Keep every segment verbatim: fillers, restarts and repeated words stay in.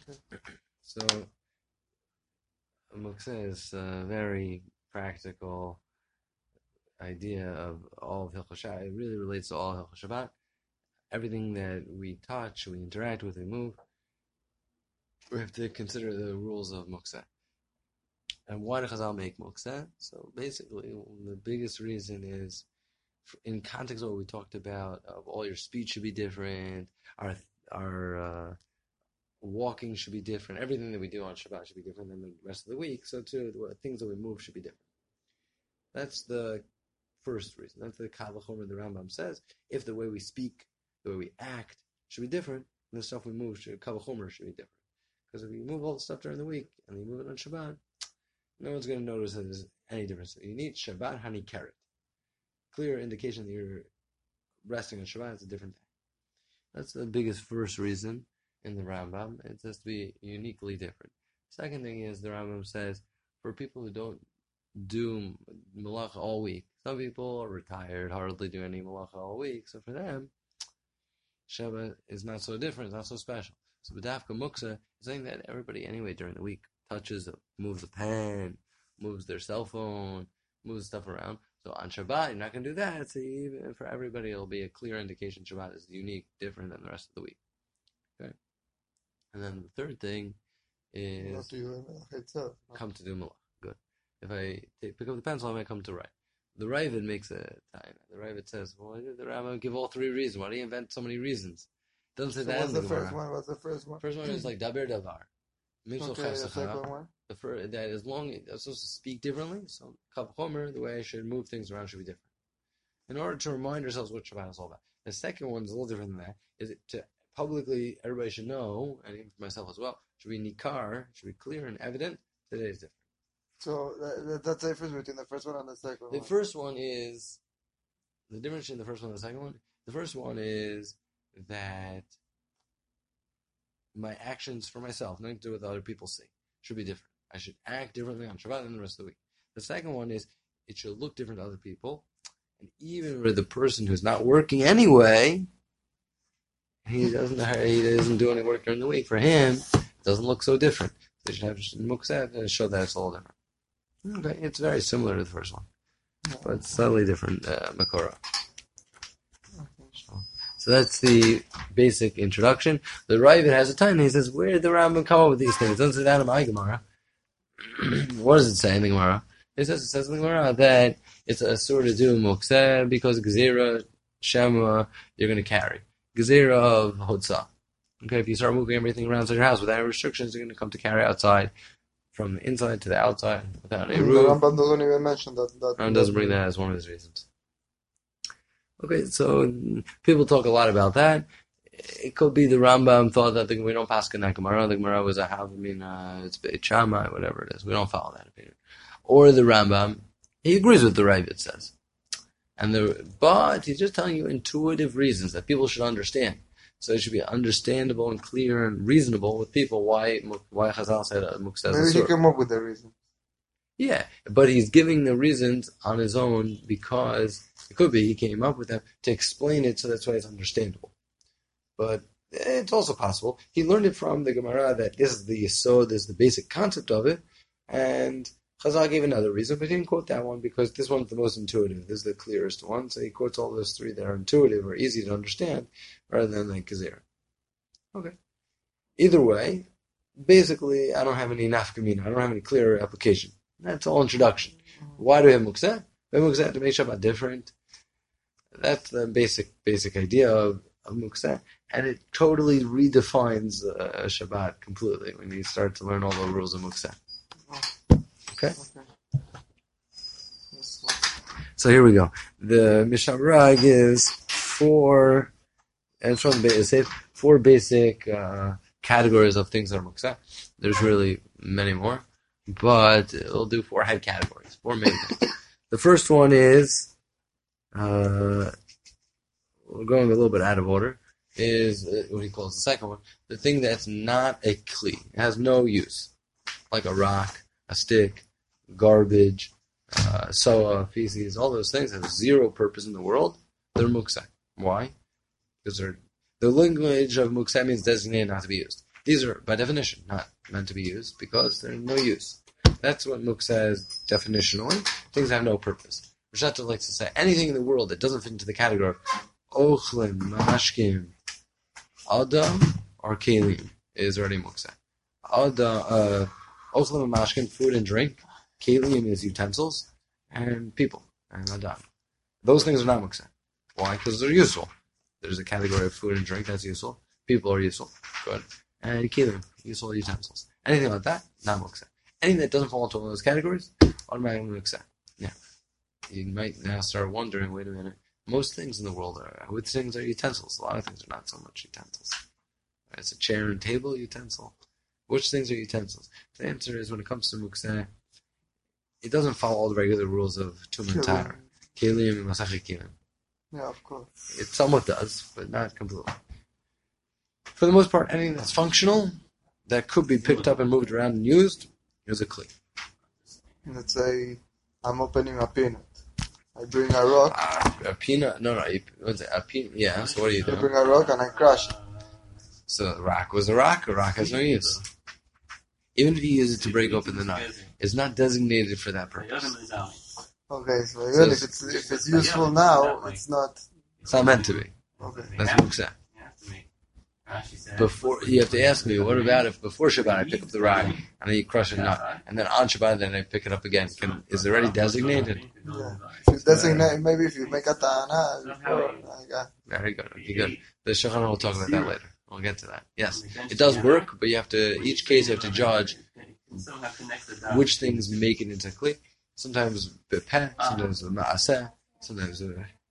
So, Muktzeh is a very practical idea of all of Hilchot Shabbat. It really relates to all Hilchot Shabbat. Everything that we touch, we interact with, we move, we have to consider the rules of Muktzeh. And why do Chazal make Muktzeh? So basically, the biggest reason is, in context of what we talked about, of all your speech should be different, our our uh, walking should be different, everything that we do on Shabbat should be different than the rest of the week, so too, the things that we move should be different. That's the first reason. That's the Kal V'chomer the Rambam says. If the way we speak, the way we act should be different, then the stuff we move, should, Kal V'chomer should be different. Because if you move all the stuff during the week, and you move it on Shabbat, no one's going to notice that there's any difference. You need Shabbat Hani Keret. Clear indication that you're resting on Shabbat. It's a different day. That's the biggest first reason in the Rambam. It has to be uniquely different. Second thing is the Rambam says for people who don't do malacha all week, some people are retired, hardly do any malacha all week, so for them Shabbat is not so different, it's not so special. So B'dafka Muktzeh is saying that everybody anyway during the week touches, moves a pen, moves their cell phone, moves stuff around. So on Shabbat, you're not going to do that. So even for everybody, it'll be a clear indication Shabbat is unique, different than the rest of the week. Okay. And then the third thing is come to do malach. Good. If I take, pick up the pencil, I might come to write. The Ravid makes a time. The Ravid says, "Well, why did the Rambam give all three reasons? Why do you invent so many reasons?" It doesn't say so that. What's the, the first one? What's the first one? First one is like daber davar. Okay, the second one. The first, that as long as I'm supposed to speak differently, so Kal V'chomer, the way I should move things around should be different. In order to remind ourselves what Shabbat is all about. The second one is a little different than that. Is it to publicly, everybody should know, and even for myself as well, should be nikar, should be clear and evident. Today is different. So that, that's the difference between the first one and the second the one. The first one is the difference between the first one and the second one. The first one is that my actions for myself, nothing to do with what other people say, should be different. I should act differently on Shabbat than the rest of the week. The second one is it should look different to other people. And even for the person who's not working anyway, he doesn't he doesn't do any work during the week. For him, it doesn't look so different. They should have Muktzeh to show that it's all different. Okay, it's very similar to the first one, but slightly different uh, Makora. So, so that's the basic introduction. The Ravid has a time and he says, where did the Rambam come up with these things? It doesn't say that in my Gemara. What does it say in the Gemara? It says, it says in the Gemara that it's a sort of do Muktzeh because Gezerah, Shema, you're going to carry. Gezerah of Hotzah. Okay, if you start moving everything around your house without any restrictions, you're going to come to carry outside from the inside to the outside without any roof. The Rambam doesn't even mention that. that Rambam doesn't bring that as one of his reasons. Okay, so people talk a lot about that. It could be the Rambam thought that the, we don't pass in that Gemara. The Gemara was a half, I mean, uh, it's Beit Shammai, whatever it is. We don't follow that opinion. Or the Rambam, he agrees with the Ravid says. And the, but he's just telling you intuitive reasons that people should understand. So it should be understandable and clear and reasonable with people why why Chazal said uh, Muktzeh. Maybe he came up with the reason. Yeah, but he's giving the reasons on his own because it could be he came up with them to explain it, so that's why it's understandable. But it's also possible he learned it from the Gemara that this is the yesod, this is the basic concept of it, and Chazal gave another reason, but he didn't quote that one because this one's the most intuitive. This is the clearest one, so he quotes all those three that are intuitive or easy to understand, rather than like Gezerah. Okay. Either way, basically, I don't have any nafkamina. I don't have any clear application. That's all introduction. Why do we have Muktzeh? We have Muktzeh to make Shabbat different. That's the basic basic idea of, of Muktzeh, and it totally redefines uh, Shabbat completely when you start to learn all the rules of Muktzeh. Okay? Okay. So here we go. The Mishnah gives four, and it's from the four basic uh, categories of things that are Muktzeh. There's really many more, but we'll do four head categories, four main things. The first one is, uh, we're going a little bit out of order, is what he calls the second one, the thing that's not a kli. It has no use, like a rock, a stick, garbage, uh, soa, feces, all those things have zero purpose in the world. They're Muktzeh. Why? Because they're, the language of Muktzeh means designated not to be used. These are, by definition, not meant to be used because they're no use. That's what Mook says definitionally. Things have no purpose. Rashata likes to say anything in the world that doesn't fit into the category of Ochlim, Mashkim, Adam, or Kelim is already Mook say. Adam, uh, Ochlim and Mashkim, food and drink. Kelim is utensils and people and Adam. Those things are not Mook say. Why? Because they're useful. There's a category of food and drink that's useful. People are useful. Good. And Kelim, useful utensils. Anything like that, not Mook say. Anything that doesn't fall into one of those categories, automatically accept. Yeah. You might now start wondering, wait a minute, most things in the world are, which things are utensils? A lot of things are not so much utensils. It's a chair and table, utensil. Which things are utensils? The answer is, when it comes to Mukseh, it doesn't follow all the regular rules of Tum and Tar. Kelim and Masachi Kelim. Yeah, of course. It somewhat does, but not completely. For the most part, anything that's functional, that could be picked up and moved around and used, is a kli. Let's say I'm opening a peanut. I bring a rock. Uh, a peanut? No, no. What's it? A peanut? Yeah. So what do you do? I bring a rock and I crush it. So a rock was a rock. A rock has no use. Even if you use it to break open the nut, it's not designated for that purpose. Okay, so even so if it's if it's useful now, it's not. It's not meant to be. Okay. That's what I'm saying. Before, you have to ask me, what about if before Shabbat I pick up the rock and then you crush a nut, and then on Shabbat then I pick it up again? Can, is it already designated? Yeah. If you designate, maybe if you make a ta'ana before, like, very good. Okay, good. The Shulchan will talk about that later. We'll get to that. Yes, it does work, but you have to, each case you have to judge which things make it into kli. Sometimes bepeh, sometimes ma'aseh, sometimes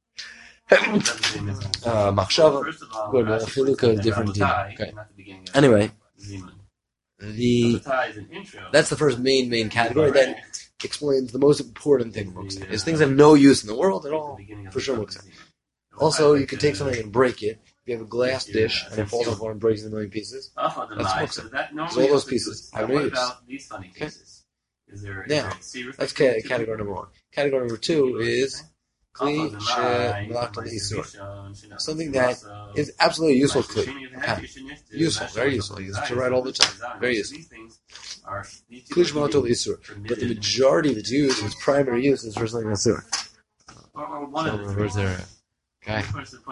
uh, machshava. Good, well, if you look at different dina. Okay. Anyway, the that's the first main main category. Then explains the most important thing. Is things that have no use in the world at all. For sure, Muksa. Also, you can take something and break it. If you have a glass dish and it falls off one and breaks in a million pieces, that's Muksa. Because all those pieces have no use. Okay? Now, that's category number one. Category number two is kli she'melachta le'isur. Something that is absolutely useful kli. Okay. Useful, very useful. You use it to write all the time. Very useful. Kli she'melachta le'isur. But the majority of its use, its primary use, is for something that's isur. So, where's there? Okay.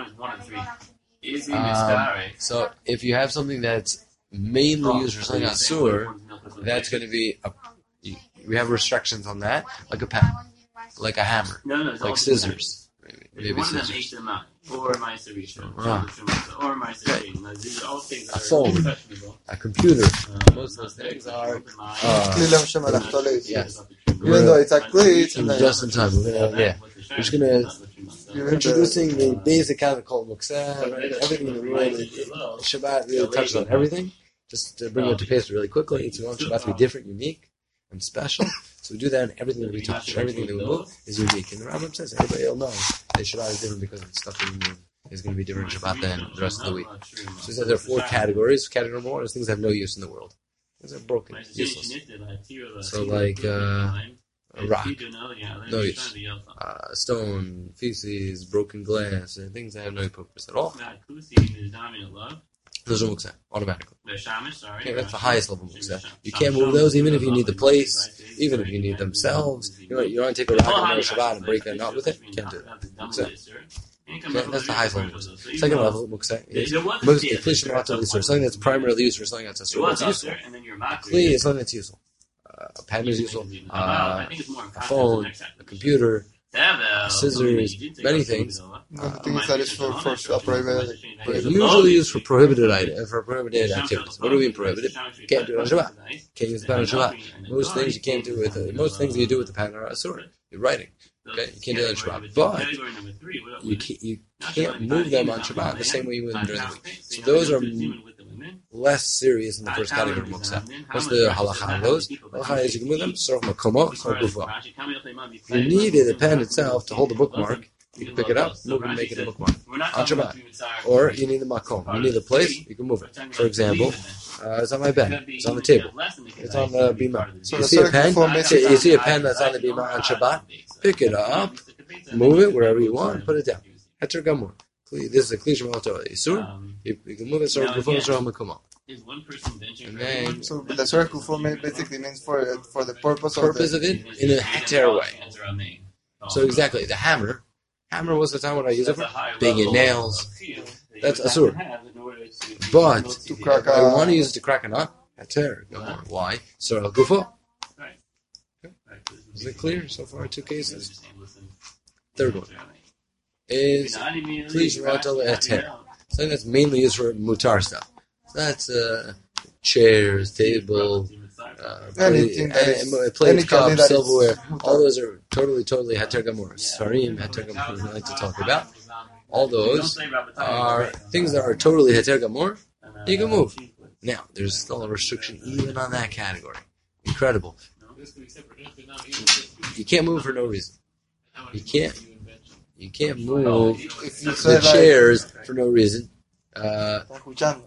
Um, so, if you have something that's mainly used for something that's isur, that's going to be a, we have restrictions on that, like a pen. Like a hammer, no, no, like scissors, maybe, maybe scissors. Or ah. Okay. A phone, a computer. Uh, Most of those things are. Uh, yes. Even though it's a kli, it's just in time. We're gonna, yeah, we're just gonna we're introducing the basic kind of called mukseh. Everything in the world, it, it, Shabbat really touches on everything. Just to bring it to pace really quickly, it's want Shabbat to be different, unique, and special. So we do that in everything that we touch. Everything that we move is unique. And the Rambam says everybody will know that Shabbat is different because the stuff that we move is going to be different in Shabbat than the rest of the week. So he says there are four categories. Category number one is things that have no use in the world. Things that are broken, useless. So like uh, a rock, no use. Uh, stone, feces, broken glass, and things that have no purpose at all. Those are mukseh, automatically. Okay, that's the highest level mukseh. You can't move those even if you need the place, even if you need themselves. You know, you don't want to take a rock on Shabbat and break a nut with it. You can't do that. Mukseh. Okay, that's the highest level mukseh. Second level mukseh is something that's primarily used for something that's useful. It's useful. A kli is something that's useful. Uh, a pen is useful. Uh, a phone, a computer, scissors, many things. Uh, things that is for, for uh, prohibited. Usually used for prohibited items, for prohibited activities. What do we mean prohibited? You can't do it on Shabbat. You can't use the pen on Shabbat. Most things you can't do with uh, most things you do with the pen are asur. You're writing. Okay, you can't do that on Shabbat. But you can't, you can't move them on Shabbat the same way you move them during the week. So those are less serious in the first category of mukseh. What's the halacha on those? Halacha is you can move them sorach makomo or gufo. If you needed a pen itself to hold the bookmark, you can pick it up, move it, and make it a bookmark on Shabbat. Or you need the makom, you need the place, you can move it. For example, uh, it's on my bed, it's on the table, it's on the bima. So you see a pen, you see a pen that's on the bima on Shabbat, pick it up, move it wherever you want, put it down. Heter gamur. This is a kli she'melachta le'isur. You can move it sorach gufo sorach makomo. Is one person benching And for then- everyone? So the Surah Kufu basically means for for the purpose, Purpose of of it in a heter way. Oh, So exactly, the hammer. Hammer was the time what I use it for banging nails. That's asur. But To crack if I a- want to use it to crack a nut, heter. Why? So al gufo. Is it clear so far? Two cases. Third one is please ratal heter. Something that's mainly used for mutar stuff. So that's uh, chairs, table, uh, Anything plate, that is- uh, plates, any kali cups, that is silverware. mutar. All those are totally, totally heter gamor. Sarim, heter gamor. We like to talk about. All those are things that are totally heter gamor. You can move. Now, there's still a restriction even on that category. Incredible. You can't move for no reason. You can't. You can't move if you the say like, chairs for no reason. Uh, escuchando.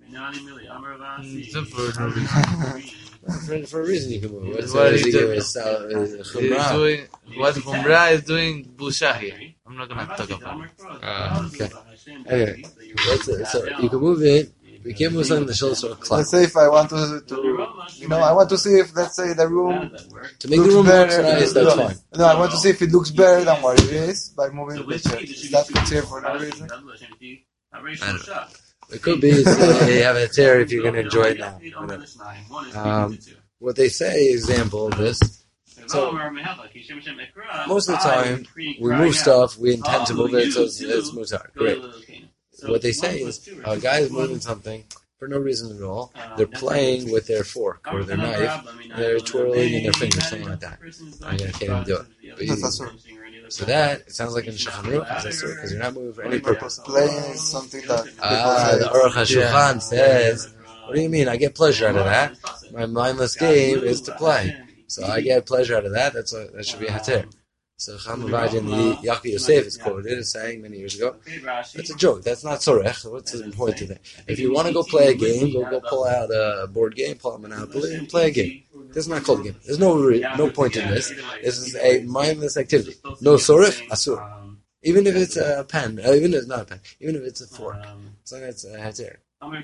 Except for no reason. for, for a reason you can move. What's What uh, is he it? give us, uh, He's chumrah? doing what Humra is doing busha here. I'm not gonna talk about it. Ah, okay. Anyway, that's it. So you can move it. We can't move something that shows sort of Let's clock. say if I want to, to, you know, I want to see if, let's say, the room To make the looks room look better. nice, that's no, fine. no, I want to see if it looks better than what it is by moving the chair. Is that considered for no reason? I don't know. It could be so you have a tear if you're going to enjoy it now. Whatever. Um, what they say, example of this, so most of the time we move stuff, we intend to move it, so it's, it's mutar. Great. What they say is a guy is moving something for no reason at all. They're playing with their fork or their knife. They're twirling in their fingers, something like that. I can't even do it. But you, That's asur. so that it sounds like in Shulchan Aruch, because you're not moving for any purpose. Playing is something that people Ah, say. the Aruch HaShulchan says, what do you mean? I get pleasure out of that. My mindless game is to play. So I get pleasure out of that. That's a, that should be a hatir. So Chamavad in the Yaakov Yosef is quoted as saying many years ago, that's a joke. That's not sorech. What's the point of it? If you want to go play a game, go go pull out a board game, pull out Monopoly, and play a game. This is not called a game. There's no re- no point in this. This is a mindless activity. No sorech, asur. Even if it's a pen, uh, even if it's not a pen, even if it's a fork, as long as it's a hatir.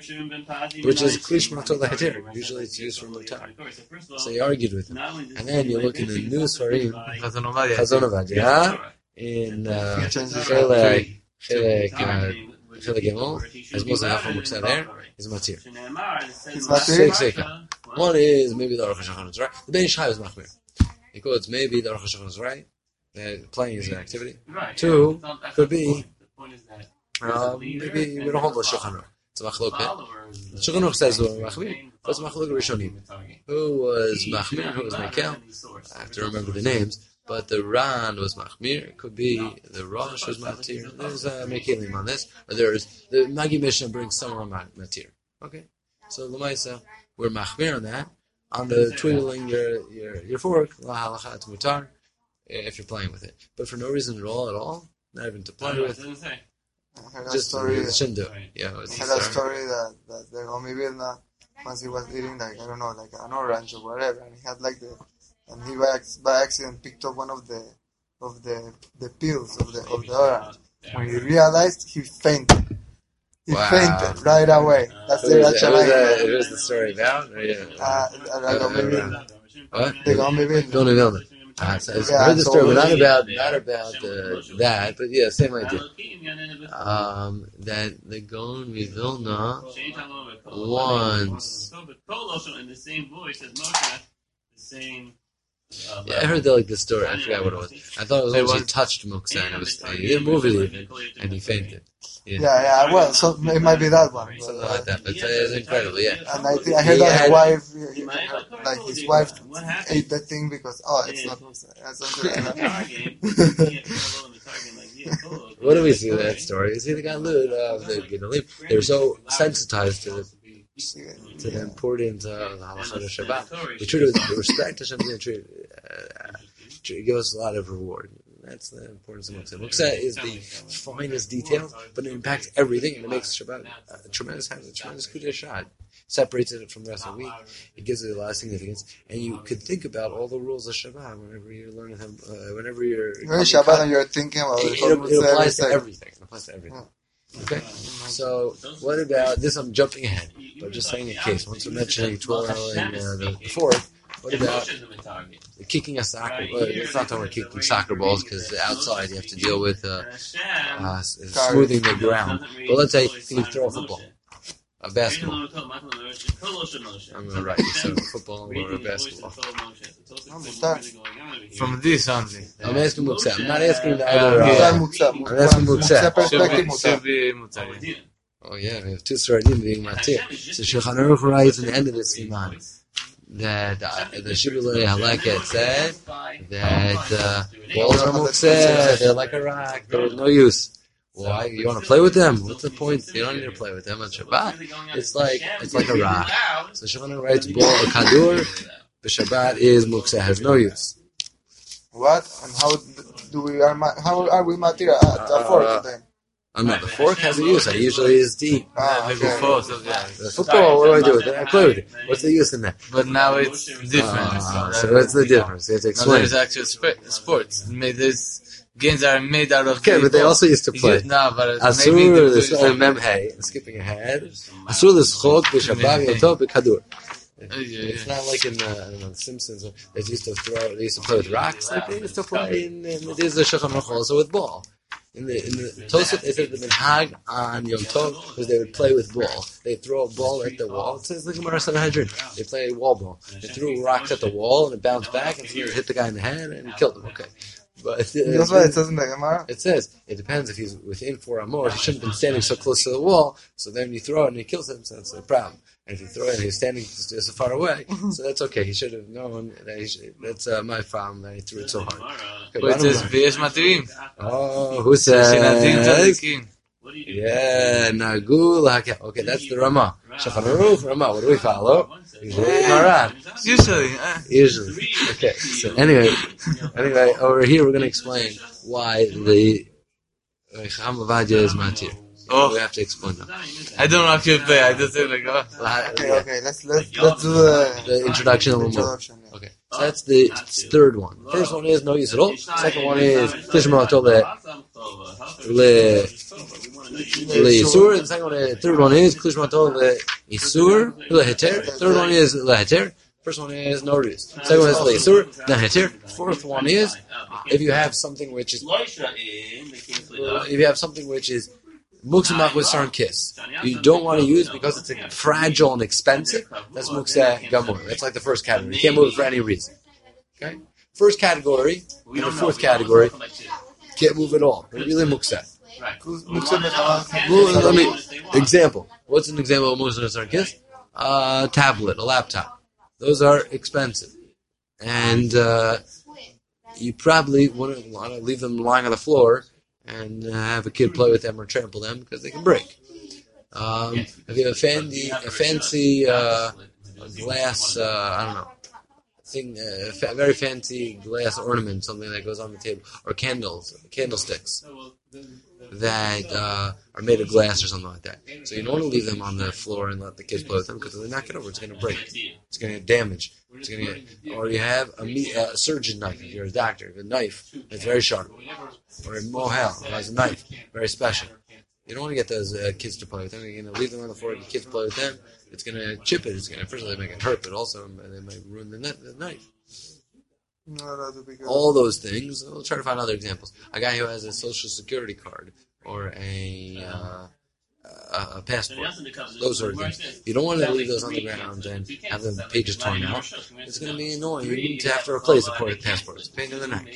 Which is klish matol hatir. Usually it's used for mutar. So he argued with him. And then you look in the new Sfarim, Chazon Ovadia. Chazon Ovadia, in uh, Chelek, Chelek, uh, Chelek Gimel, as most of the books are there, is matir. It's matir? Six Seika. One is maybe the Aruch HaShulchan is right. The Ben Ish Chai is machmir. He quotes maybe the Aruch HaShulchan is right. That playing is an activity. Two could be um, maybe we don't hold the Shulchan Aruch. It's a machloket. The Shulchan Aruch says we're machmir. But it's machloket rishonim. Who was machmir? Who was Mekel? I have to remember the names. But the Ran was machmir. It could be the Rosh was matir. There's a Mekelim on this. Or there's the Magi Mishnah brings some on matir. Okay. So Lamaisa, we're machmir on that. On the twiddling your your your fork, la halacha it's mutar, if you're playing with it. But for no reason at all, at all, not even to play with, I heard a just story. you shouldn't do it. Yeah, I it's heard a story that, that the Gomi Vilna, once he was eating like, I don't know, like an orange or whatever, and he had like the, and he by, ac- by accident picked up one of the, of the, the peels of the, of the orange. When he realized, he fainted. He Wow. fainted right away. That's Who the is that? Who is Rachel. that? Who is the story about? Or, yeah. Uh, the Gomi Vilna. What? The Gomi Vilna. Vilna Vilna. Ah, so I've Yeah, heard the so story, but not maybe- about not about uh, that, but yeah, same idea. Um, that the Gaon Vilna once. Yeah, I heard that like the story. I forgot what it was. I thought it was It once he was- touched Moksa and it was he didn't move it even, and he fainted. Yeah, Yeah, yeah, well, so it might be that one. But, something uh, like that. But uh, it's incredible. Yeah. And I think I heard He that had- his wife, he- he- like his wife, ate that thing because oh, it's not. uh, Something like that. What do we see in that story? You see the Galut of the Gedolim. They're so sensitized to the to the importance of the Halacha of Shabbat. They treat it with respect. Hashem is going to treat, uh, treat, give us a lot of reward. That's the importance of Muktzah. Muktzah is the finest detail, but it impacts everything, and it makes Shabbat a tremendous, has a tremendous Kudei Shad. Separates it from the rest of the week. It gives it a lot of significance, and you could think about all the rules of Shabbat whenever you're learning them. Uh, whenever you're When Shabbat and you're thinking about it, it, it, it applies to everything. everything. It applies to everything. Okay, so what about this? I'm jumping ahead, but just saying a case. Once we're mentioning twirl and uh, the fourth, what about kicking a soccer? Well, it's not talking about kicking soccer balls because outside you have to deal with uh, uh, smoothing the ground. But let's say you throw a football, a basketball. I'm gonna write this so football or a basketball. From this only. I'm asking Muksa. I'm not asking the other. Okay. Uh, Muksa. I'm asking Muksa. Should Perspective be, mutar. should be mutar. Oh yeah, we have two Sfaradim being matir. So Shulchan Aruch writes in the end of the Siman that uh, the Shibbolei Halaket said that uh, balls are Muksa. They're like a rock. They're no use. Why? You want to play with them? What's the point? You don't need to play with them on Shabbat. It's like it's like a rock. So Shulchan Aruch writes ball a kadur. The Shabbat is Muksa, has no use. What? And how do we are ma- how are we matir at the fork then? Oh no, the fork has a use. I usually use deep. Ah, The okay. before, so yeah. The football, what do I do with it? I play with it. What's the use in that? But now it's different. Ah, so what's the difference? You have to Now explain. there's actual sp- sports. Made this games are made out of. Okay, but they ball. also used to play. No, but Asur maybe the the mem hey, skipping ahead. Asur the schok b'shabbat yotov b'kadur. It's not like in uh, I don't know, Simpsons. They used to throw. They used to play with rocks. Like they used to play in. in it is the Shulchan Aruch also with ball. In the in the Tosafot, it says the minhag on Yom Tov because they would play with ball. They throw a ball at the wall. It says the Gemara Sanhedrin. They play wall ball. They threw rocks at the wall and it bounced back and it hit the guy in the head and killed him. Okay, but That's what it says in the Gemara. it says it depends if he's within four amot. He shouldn't have been standing so close to the wall. So then you throw it and he kills him. So that's a problem. And if you throw it and he's standing so far away, so that's okay. He should have known that he should, that's uh, my problem that he threw it so hard. Okay, But it bottom says line. ויש מתירים. Oh, who שנדין says? צדיקים. Yeah, Nagul Haka. Okay, that's the Rama. Shulchan Aruch, Rama. What do we follow? Usually Maran. Usually. uh, Usually. Okay. So anyway, anyway, over here we're going to explain why the Chacham Ovadia is matir. Oh. We have to explain that. I don't know how to play. I just say like, oh. Okay, Yeah. okay. Let's let's let's do the, The introduction a little more. introduction. Yeah. Okay, so that's the third one. First one is no use at all. Second one is Klishma Tole Le Le Isur. The second one is, third one is Klishma Tole Le Isur Le Heter. Third one is Le Heter. First one is no use. Second one is Le Isur Le Heter. Fourth one is if you have something which is if you have something which is Muksa with certain kiss. You don't want to use because it's fragile and expensive. That's Muksa Gamor. That's like the first category. You can't move it for any reason. Okay? First category, and the fourth category, can't move at all. They're really Muksa. Muksa mechama. Well, let me, example. What's an example of Muksa with certain kiss? A tablet, a laptop. Those are expensive. And uh, you probably wouldn't want to leave them lying on the floor and uh, have a kid play with them or trample them because they can break. Um, if you have a fancy, a fancy uh, glass, uh, I don't know, thing, uh, fa- very fancy glass ornament, something that goes on the table, or candles, candlesticks that uh, are made of glass or something like that. So you don't want to leave them on the floor and let the kids play with them because if they knock it over, it's going to break. It's going to get damaged. It's going to get, or you have a, me, a surgeon knife. If you're a doctor, you have a knife that's very sharp, or a mohel who has a knife, very special. You don't want to get those uh, kids to play with them. You're going to leave them on the floor and the kids play with them. It's going to chip it. It's going to, first of all, they make it hurt, but also they might ruin the, net, the knife. No, that would be good. All those things. We'll try to find other examples. A guy who has a social security card or a uh, a, a passport. Those sort of things. You don't want to leave those on the ground and have the pages torn out. It's going to be annoying. You need to have to replace the passport. It's a pain in the neck.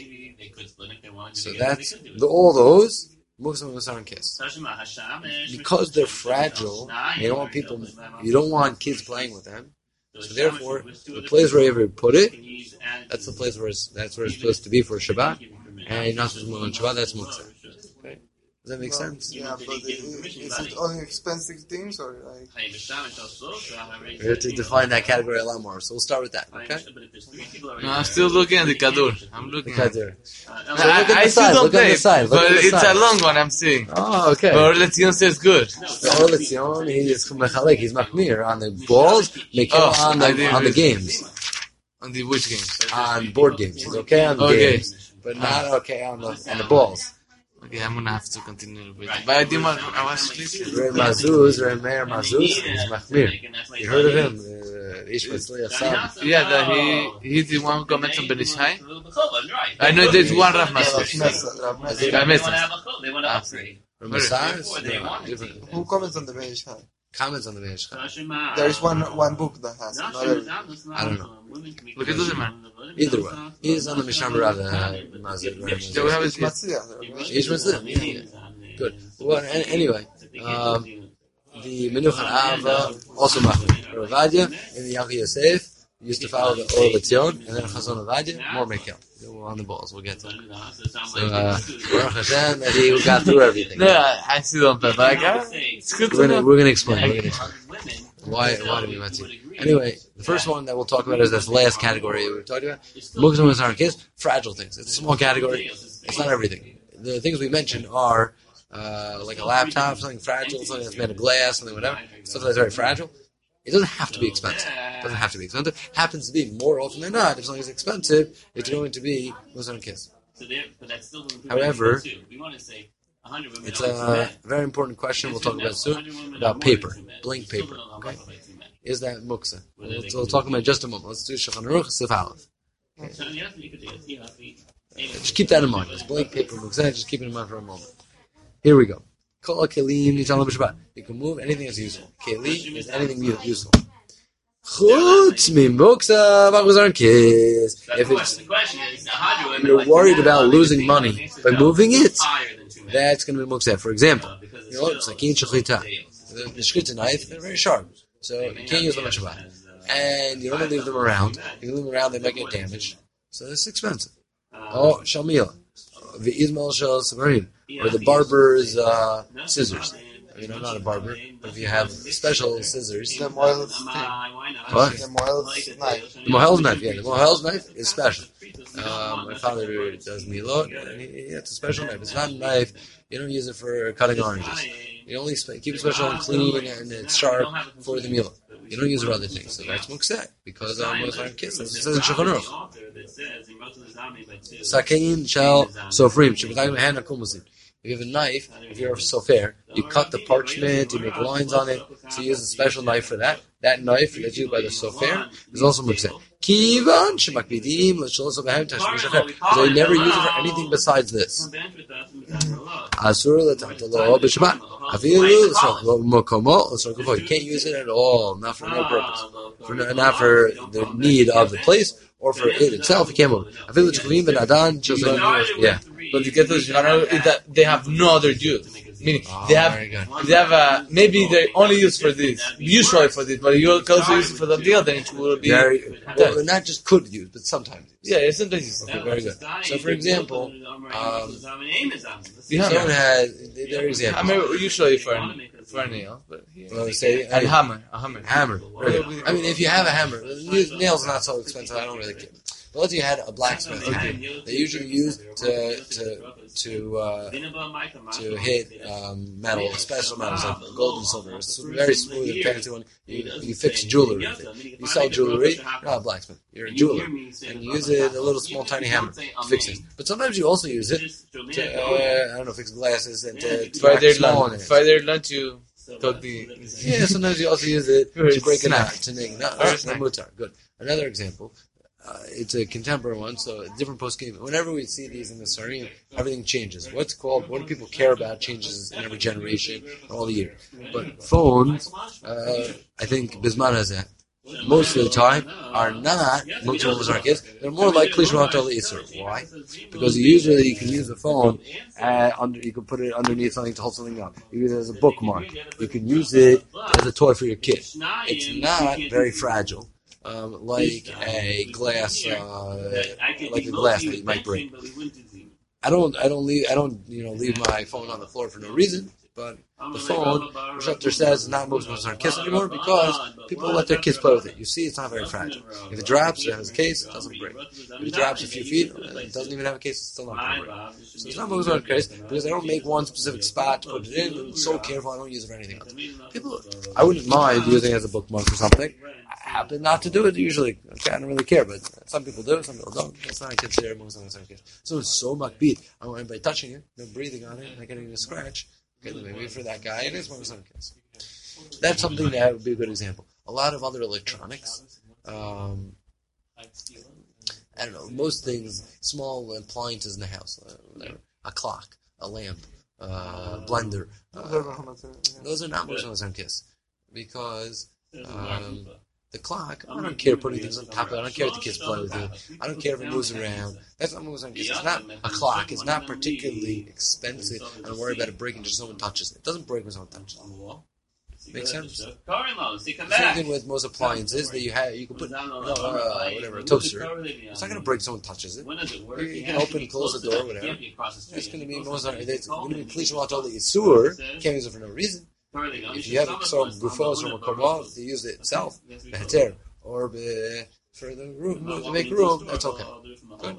So that's the, all those. Muslim and kiss. Because they're fragile, you don't want people. You don't want kids playing with them. So therefore, the place wherever you put it, that's the place where it's, that's where it's supposed to be for Shabbat, and you're not supposed to move on Shabbat. That's Muktzah. Okay, does that make Well, sense? Yeah, but it, is it only expensive things or like? We have to define that category a lot more. So we'll start with that. Okay. No, I'm still looking at the Kadur. I'm The looking at it. Kadir. No, So look at I, I the still side, don't look at play, the side, look but at the it's side. a long one I'm seeing. Oh, okay. But Lezion says good. The Or Letzion, he is mechalek. He's machmir on the balls, mekel Oh, on I the didn't on the read. games, On the which games? on board games. He's okay on the Okay. games, but not okay on the on the balls. Okay, I'm gonna have to continue with it. But I didn't want, I was listening. Reb Mazuz, Reb Meir Mazuz is Machmir. You heard of him? Uh, Ish Matzliach Sam. Yeah, that he, he's the one who comments on Ben Ishai. I know there's one Rav Rav Masud. Mesa, Rav Mesa. Rav Mesa. Reb Mazuz? No, different. Who comments on the Ben Ish Hai? Comments on the Ben Ish Chai. There is one one book that has. Not every. I don't know. Look, it doesn't matter. Either way. He's on the Mishnah Rav Mazuz. Yeah, we have it here. Matzliach. Ish Matzliach, yeah, yeah. Good. Well, an- anyway, um, the Menuchan Ava, also Machmir. Rav Avadia and the Yaakov Yosef used to follow the Or Letzion, and then Chazon Avadia, more Mekel. We're on the balls, we'll get to it. So, uh, Baruch Hashem, that he got through everything. No, I I still don't play, but I got it's good We're to gonna, know. we're gonna explain, we're gonna explain. Why, why do we want to? Anyway, the first one that we'll talk about is this last category we were talking about. Muktzah and Saran Kiss, fragile things. It's a small category. It's not everything. The things we mentioned are uh, like a laptop, something fragile, something that's made of glass, something whatever, stuff that's very fragile. It doesn't have to be expensive. It doesn't have to be expensive. Happens to be more often than not, if something is expensive, it's going to be Muktzah and Kiss. However, it's a very important question we'll talk about soon about paper, blank paper. Okay, is that muksa? We'll, we'll talk about it in just a moment. Let's do Shulchan Aruch Sif Aleph. Just keep that in mind. It's blank paper muksa. Just keep it in mind for a moment. Here we go. Kol kelim nitan b'Shabbat. You can move anything that's useful. Keli is anything useful. Chutz mi muksa v'achuzar kiss. If it's you're worried about losing money by moving it, that's going to be muksa. For example, you know, it's like in shechita. The, the shechita knife, they're very sharp, so you can't use them on Shabbat. And you don't want to leave them around. You can leave them around, they might get damaged. So it's expensive. Oh, shalmila, the Ismail shel Samarim, or the barber's uh, scissors. I mean, I'm not a barber, but if you have special scissors, The Moel's thing. what? The Moel's knife. The Mohel's knife, yeah, the Mohel's knife is special. Um, my father does milot, and he, it's a special knife. It's not a knife. You don't use it for cutting oranges. You only sp- keep it special and clean, and it's sharp for the milot. You don't use it for other things. So that's mukseh, because I'm going to kiss. That's what it says in Shulchan Aruch. Sakein shel sofrim, shebetayim hand akumusim. If you have a knife, if you're a sofer, you cut the parchment, you make lines on it, so you use a special knife for that. That knife that's used by the sofer is also mukseh. Kivan shemakbidim l'shalosh b'hem tashmish acher. So you never use it for anything besides this. Asur l'tachtalo b'Shabbat. Afilu l'sarko mokomo l'sarko vo. You can't use it at all, not for no purpose, for no, not for the need of the place or for it itself. You can't move it. Afilu t'chuvim v'nadan shosayim. Yeah. But you get those, you know, that they have no other use. Meaning, Oh, they have, very good. they have a, maybe they're only used for this, usually for this, but you can also use it for the deal, then it will be. Very, well, not just could use, but sometimes. Yeah, it's sometimes used. Okay, very good. So, for example, um, The someone hammer. has their example. Hammer usually for for a nail, but Well, say and hammer, a hammer. hammer. Very good. I mean, if you have a hammer, nails are not so expensive. I don't really care. But let's say you had a blacksmith hammer. They usually use to to to uh, to hit um, metal, special metals like gold and silver. It's a very smooth and fancy one. You, you fix jewelry with it. You sell jewelry. You're not a blacksmith. You're a jeweler, and you use it a little small tiny hammer to fix things. But sometimes you also use it to uh, I don't know, fix glasses and to, to Friday whack small on lunch, it. Friday lunch you took the. Yeah, sometimes you also use it For to break a snack. knot, to make not For a not snack. mutar. Good. Another example. Uh, it's a contemporary one, so a different post game. Whenever we see these in the Sarim, everything changes. What's called, what do people care about changes in every generation, all the year. But phones, uh, I think Bisman has that. Most of the time are not Muktzah Mazar kids. They're more like Klishmat al Isser. Why? Because usually you can use the phone uh, under. You can put it underneath something to hold something up. You use it as a bookmark. You can use it as a toy for your kid. It's not very fragile. Um, like a glass, uh, like a glass that you might break. I don't, I don't leave, I don't, you know, leave my phone on the floor for no reason. But the phone, Rishotter says, is not most Muslim kiss anymore because people let their kids play with it. You see, it's not very fragile. If it drops, it has a case, it doesn't break. If it drops a few feet, it doesn't even have a case, it's still not going to break. So it's not Muslim case because I don't make one specific spot to put it in. I'm so careful, I don't use it for anything else. People, I wouldn't mind using it as a bookmark or something. I happen not to do it usually. Okay, I don't really care, but some people do, some people don't. That's not considered Muslim case. So it's so makbid. I don't want anybody touching it, no breathing on it, not getting a scratch. Okay, maybe for that guy, it is Muslim case. That's something that would be a good example. A lot of other electronics, um, I don't know, most things, small appliances in the house, uh, a clock, a lamp, uh, blender, uh, those are not Muslim kiss because um, the clock, I don't care putting things on top of it. I don't care if the kids play with it. I don't care if it moves around. That's not Muslim kiss. It's not a clock. It's not particularly expensive. I don't worry about it breaking just someone touches it. It doesn't break when someone touches it. Makes sense? Same thing with most appliances that you have. You can put, you know, uh, whatever, a toaster. It's not going to break if someone touches it. You, you can open and close the door, whatever. It's going to be most. It's going to be pollution law told that it's sewer. Can't use it for no reason. If you have some gufos from a korban, to use it itself, beheter, or be, for the room to make room, that's okay. Good.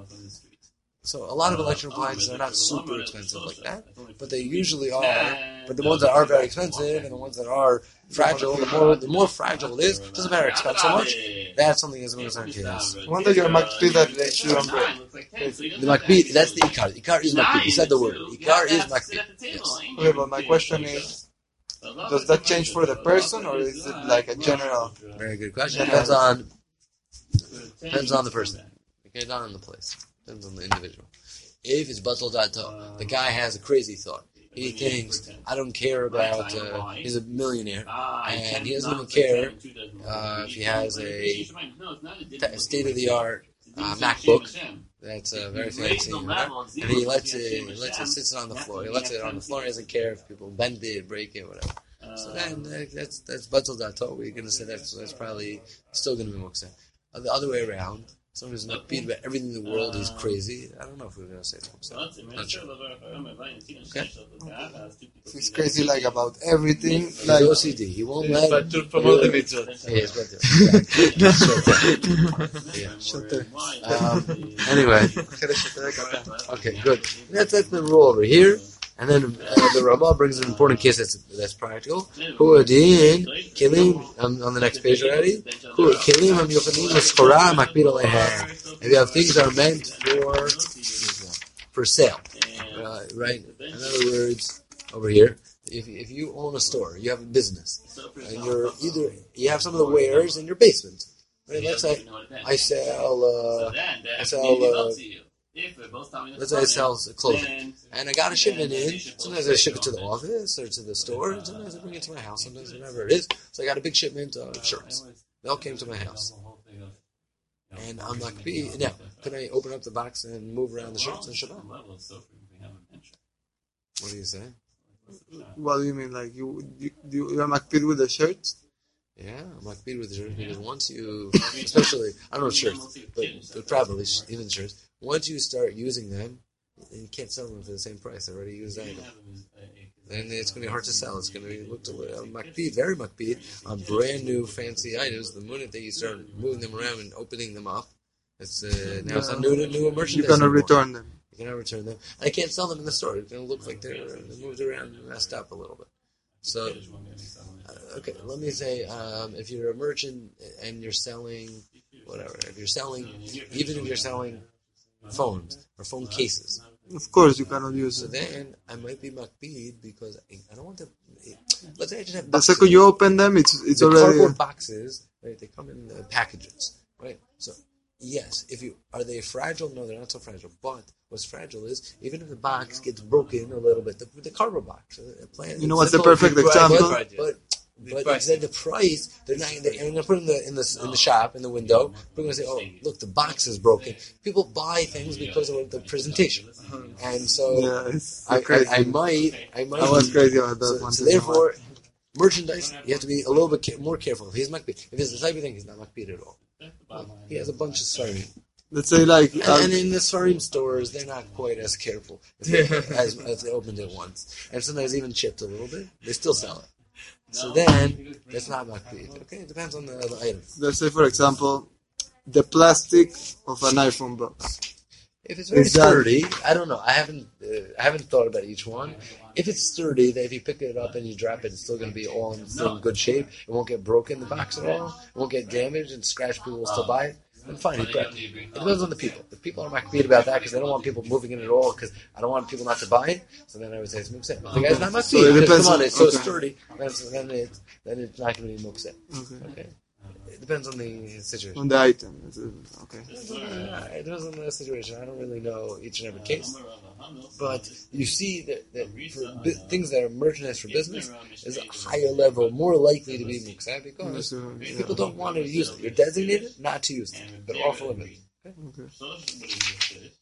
So a lot of electric appliances are not super expensive like that, but they usually are. But the ones that are very expensive and the ones that are fragile, the more the more fragile it is, it doesn't matter expensive so much. That's something that's going to case. I wonder your makbid that they shouldn't break. The makbid, that's the ikar. The ikar is makbid. You said the word. Ikar is makbid. Yes. Okay, but my question is, does that change for the person or is it like a general? Very good question. Depends on depends on the person. Okay, not on the place. Depends on the individual. If it's batal dato, the guy has a crazy thought. He thinks, I don't care about, uh, he's a millionaire, and he doesn't even care uh, if he has a t- state-of-the-art uh, MacBook that's uh, very fancy, you know? And he lets it, he lets it sit on the floor. He lets it on the floor. He doesn't care if people bend it, break it, whatever. So then uh, that's that's batal dato. We're going to say that's that's probably still going to be muksa. Uh, the other way around. Someone who's not beat about everything in the world is crazy. I don't know if we're going to say it's muksa. Not sure. Okay. He's crazy like about everything. He's Like O C D. He won't let. But to promote the mitzvah. Yeah, he's better. Yeah. Um, anyway. Okay, good. That's that's the rule over here. And then uh, the Ramah brings an important case that's that's practical. Huadin kilim on, on the next page already. Kilim am yochanim l'schora makbid aleha. If you have things that are meant for for sale, uh, right? In other words, over here, if if you own a store, you have a business, and you're either you have some of the wares in your basement. Right? Let's say I sell uh, I sell. Uh, Let's say I sell clothing, and I got a shipment in. Sometimes I ship it to the office or to the store, and sometimes I bring it to my house. Sometimes whatever it is. So I got a big shipment of shirts. They all came to my house, and I'm like, now can I open up the box and move around the shirts and Shabbat? What do you say? what do you mean? Like you you you are makbid with the shirts? Yeah, I'm makbid with the shirts because once you, especially I don't know shirts, but, but probably even shirts. Once you start using them, you can't sell them for the same price. They're already used item. Then it's going to be hard to sell. It's going to be looked at uh, makbid, very makbid on brand new fancy items. The minute that you start moving them around and opening them up, it's uh, now it's not new to new merchandise. You cannot anymore. return them. You cannot return them. I can't sell them in the store. It's going to look like they're, they're moved around and messed up a little bit. So, uh, okay, let me say, um, if you're a merchant and you're selling whatever, if you're selling, even if you're selling phones or phone cases. Of course, you cannot use So it. then I might be makbid because I, I don't want to. Let's say I just have The boxes. second you open them, it's it's the already. cardboard boxes, right? They come in uh, packages, right? So yes, if you are they fragile? No, they're not so fragile. But what's fragile is even if the box gets broken a little bit, the, the cardboard box, a plan. You know what's the simple, perfect but- example? But, but But instead, the price, they're not. They're going to put it in the in the in the shop in the window. We're going to say, "Oh, look, the box is broken." People buy things because of the presentation, and so Yeah, it's I, crazy. I, I might, I might. I was crazy about that So, one. so therefore, merchandise, you have to be a little bit ca- more careful. If he's makbid, if it's the type of thing, he's not makbid at all. He has a bunch of sorry. let's say like And, uh, and in the Sfarim stores, they're not quite as careful as, as they opened it once. And sometimes even chipped a little bit. They still sell it. So then, that's not makpid. Okay, it depends on the, the item. let's say for example, the plastic of an iPhone box. If it's very Is that- sturdy, I don't know. I haven't uh, I haven't thought about each one. If it's sturdy, that if you pick it up and you drop it, it's still going to be all in still in good shape. It won't get broken, the box at all. It won't get damaged and scratched. People will still buy it. Then fine, you prep. It depends on the people. If people are makpid about that because they don't want people moving in at all because I don't want people not to buy it, so then I would say it's muktzeh. If the guy's not makpid, So it because, depends come on, on- it's so okay. sturdy, then it's, then, it, then it's not going to be muktzeh. Okay. Okay? It depends on the situation. On the item. Okay. Uh, it depends on the situation. I don't really know each and every case. But you see that, that for bi- things that are merchandise for business is a higher level, more likely to be mukseh because Yeah. people don't want to use it. You're designated not to use it. They're off limits. Okay? Okay.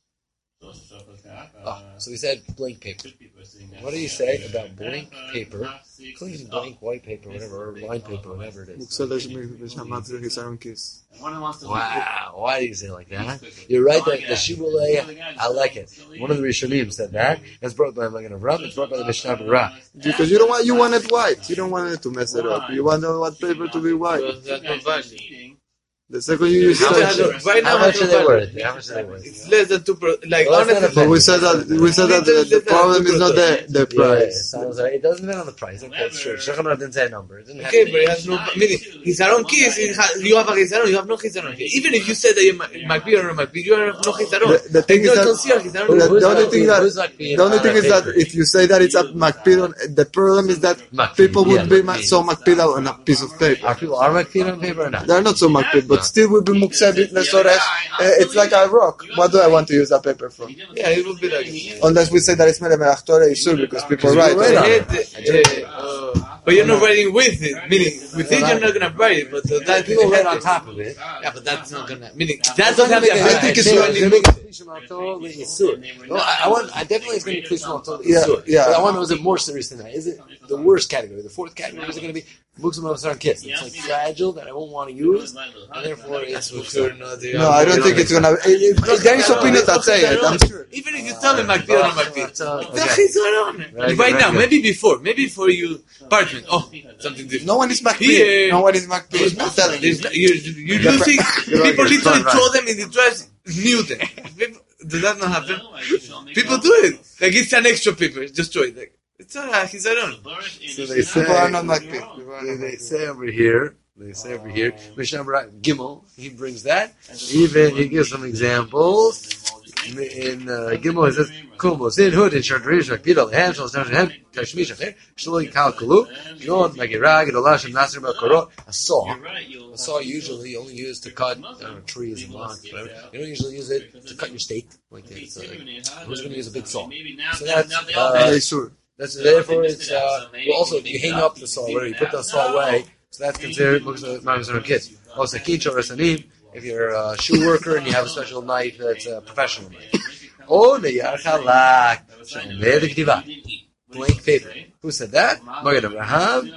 Oh, so we said blank paper. What do you say about blank paper, clean blank white paper, whatever, or line paper, whatever it is? מוקצה לשמת חיסרון כיס. Wow, why do you say it like that? You're right that the Shibbolei, I like it. One of the Rishonim said that. It's brought by Magen Avraham, it's brought by the Mishnah Berurah. Because you don't want you want it white. You don't want it to mess it up. You want the white paper to be white. Because that's not value. The second you use How it, much- Right now, How much it's are not they valid. worth? How much are they worth? It's less than two per. Like Well, that's not honestly, but we said that we said that the, the problem is not the the Yeah, it price. sounds right. It doesn't depend on the price. Okay, it's true. Shulchan Aruch didn't say a number. It didn't have okay, to but it has no meaning. Hisaron kiss, it ha- you have a hisaron, you have no hisaron. Even if you said that you might might be or might be, you have no hisaron. The- the thing You is don't that- consider The, hisaron. the only thing that Who's like being the only on thing a is that paper? if you say that it's a makpid, the problem is that Makpid, people would yeah, be makpid. ma- so makpid on a piece of paper. Are people are makpid on paper or not? They're not so makpid, but still would be mukseh lesorech. It's like a rock. What do I want to use that paper for? Yeah, it would be like. Unless we say that it's melech Torah isur because people write write on on it. it. Uh, uh, but you're not writing with it. Meaning, with it, you're not gonna write it. But uh, that People head write on top of it. Yeah, but that's not gonna. Meaning, that doesn't have the I think it's effect. No, I, I want. I definitely it's going to be Klishma Torah Yeah, Isur. yeah. But I want to know, is it more serious than that? Is it the worst category? The fourth category is it going to be Muksum Avasar Kiss? It's like fragile that I won't want to use, and therefore it's Sure, Muksum. no, they No, are- I don't think it's gonna. It, it, there is opinions that say it. I'm sure. Even if you tell me Makpid or not Makpid. So, okay. That is what Very on. good, Right very now, good. maybe before, maybe before you apartment. Oh, something different. No one is makpid. Here- No one is makpid. I'm telling you. There's no- You're, you're The using pra- people Right, literally right. throw them in the trash, new them. People, does that not happen? People do it. Like it's an extra paper, just throw it. Like it's a his own. So they say, People are not makpid. People are they, not they makpid. say over here, they say over here, Mishnah Berurah Gimel, he brings that. Even he gives some examples. In uh, Gimel, he says, Kumos in hood in Shadrish, Akpidal, Ham, Shal Sam Ham, Kashmish, Acher, Shaloi Kalkulu, Non, Magirag, Idolash, and Nasir Bakoro, a saw. A saw usually only used to cut uh, trees and logs, whatever. You don't usually use it to cut your steak. Like that. So, like, who's going to use a big saw? So that's, uh, Isur. that's therefore it's uh, well also if you hang up the saw, where you put the saw away, so that's considered Mama's kids. Also, Kincho Rasanim, if you're a shoe worker and you have a special knife that's a professional knife. Oh, Neyar Chalak, Shomer K'tiva, blank paper. Who said that? Magen Avraham.